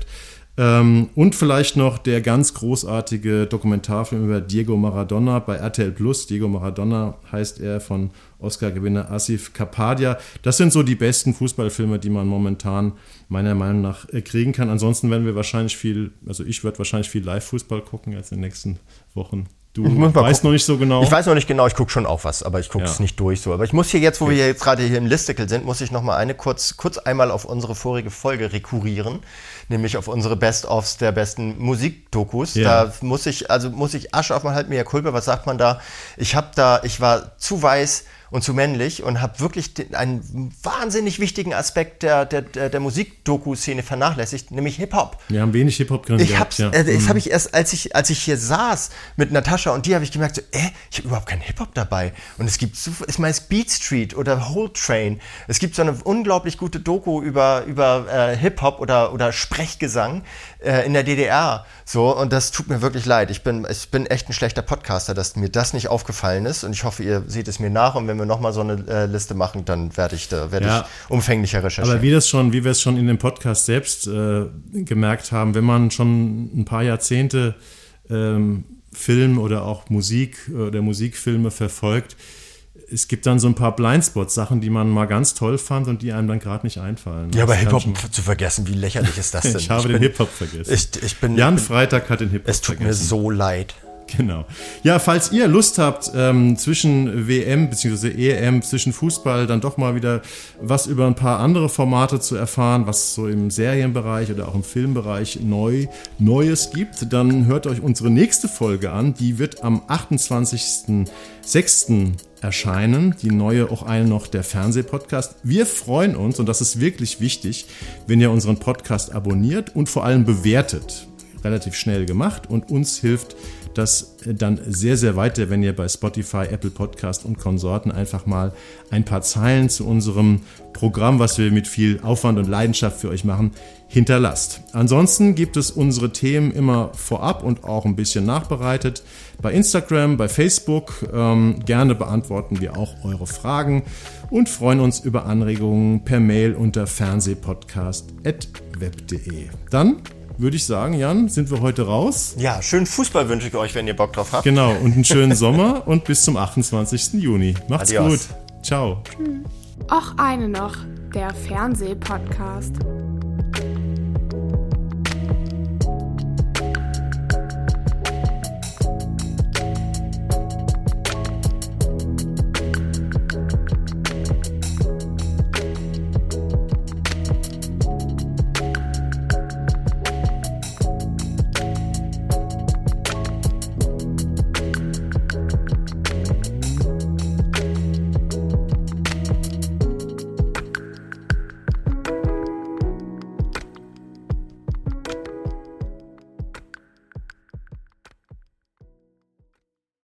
[SPEAKER 2] Und vielleicht noch der ganz großartige Dokumentarfilm über Diego Maradona bei RTL Plus. Diego Maradona heißt er, von Oscar-Gewinner Asif Kapadia. Das sind so die besten Fußballfilme, die man momentan meiner Meinung nach kriegen kann. Ansonsten werden wir wahrscheinlich ich werde wahrscheinlich viel Live-Fußball gucken jetzt in den nächsten Wochen. Du weißt noch nicht so genau.
[SPEAKER 3] Ich weiß noch nicht genau, ich gucke schon auch was, aber ich gucke es nicht durch so. Aber ich muss hier jetzt, wo wir jetzt gerade hier im Listicle sind, muss ich noch mal kurz einmal auf unsere vorige Folge rekurrieren, nämlich auf unsere Best-ofs der besten Musikdokus. Ja. Da muss ich Asche auf mein Hals, mea culpa, was sagt man da? Ich war zu weiß und zu männlich und habe wirklich einen wahnsinnig wichtigen Aspekt der Musikdoku-Szene vernachlässigt, nämlich Hip-Hop.
[SPEAKER 2] Wir haben wenig Hip-Hop drin gehabt.
[SPEAKER 3] Das habe ich erst, als ich hier saß mit Natascha und die, habe ich gemerkt, so, ich habe überhaupt keinen Hip-Hop dabei. Und es gibt ich meine Beat Street oder Whole Train. Es gibt so eine unglaublich gute Doku über Hip-Hop oder Sprechgesang in der DDR. So, und das tut mir wirklich leid. Ich bin echt ein schlechter Podcaster, dass mir das nicht aufgefallen ist. Und ich hoffe, ihr seht es mir nach. Und wenn wir nochmal so eine Liste machen, dann werde ich umfänglicher recherchieren.
[SPEAKER 2] Aber wie wir es schon in dem Podcast selbst gemerkt haben, wenn man schon ein paar Jahrzehnte Film oder auch Musik oder Musikfilme verfolgt, es gibt dann so ein paar Blindspots-Sachen, die man mal ganz toll fand und die einem dann gerade nicht einfallen.
[SPEAKER 3] Ja, aber Hip-Hop zu vergessen, wie lächerlich ist das denn?
[SPEAKER 2] Ich habe den Hip-Hop vergessen. Jan Freitag hat den Hip-Hop vergessen.
[SPEAKER 3] Es tut mir so leid.
[SPEAKER 2] Genau. Ja, falls ihr Lust habt, zwischen WM bzw. EM, zwischen Fußball dann doch mal wieder was über ein paar andere Formate zu erfahren, was so im Serienbereich oder auch im Filmbereich Neues gibt, dann hört euch unsere nächste Folge an. Die wird am 28.06. erscheinen. Die neue Auch eine noch, der Fernsehpodcast. Wir freuen uns, und das ist wirklich wichtig, wenn ihr unseren Podcast abonniert und vor allem bewertet. Relativ schnell gemacht und uns hilft das dann sehr, sehr weiter, wenn ihr bei Spotify, Apple Podcast und Konsorten einfach mal ein paar Zeilen zu unserem Programm, was wir mit viel Aufwand und Leidenschaft für euch machen, hinterlasst. Ansonsten gibt es unsere Themen immer vorab und auch ein bisschen nachbereitet bei Instagram, bei Facebook. Gerne beantworten wir auch eure Fragen und freuen uns über Anregungen per Mail unter fernsehpodcast@web.de. Dann würde ich sagen, Jan, sind wir heute raus.
[SPEAKER 3] Ja, schönen Fußball wünsche ich euch, wenn ihr Bock drauf habt.
[SPEAKER 2] Genau, und einen schönen Sommer und bis zum 28. Juni. Macht's
[SPEAKER 3] Adios.
[SPEAKER 2] gut. Ciao.
[SPEAKER 1] Och eine noch, der Fernsehpodcast.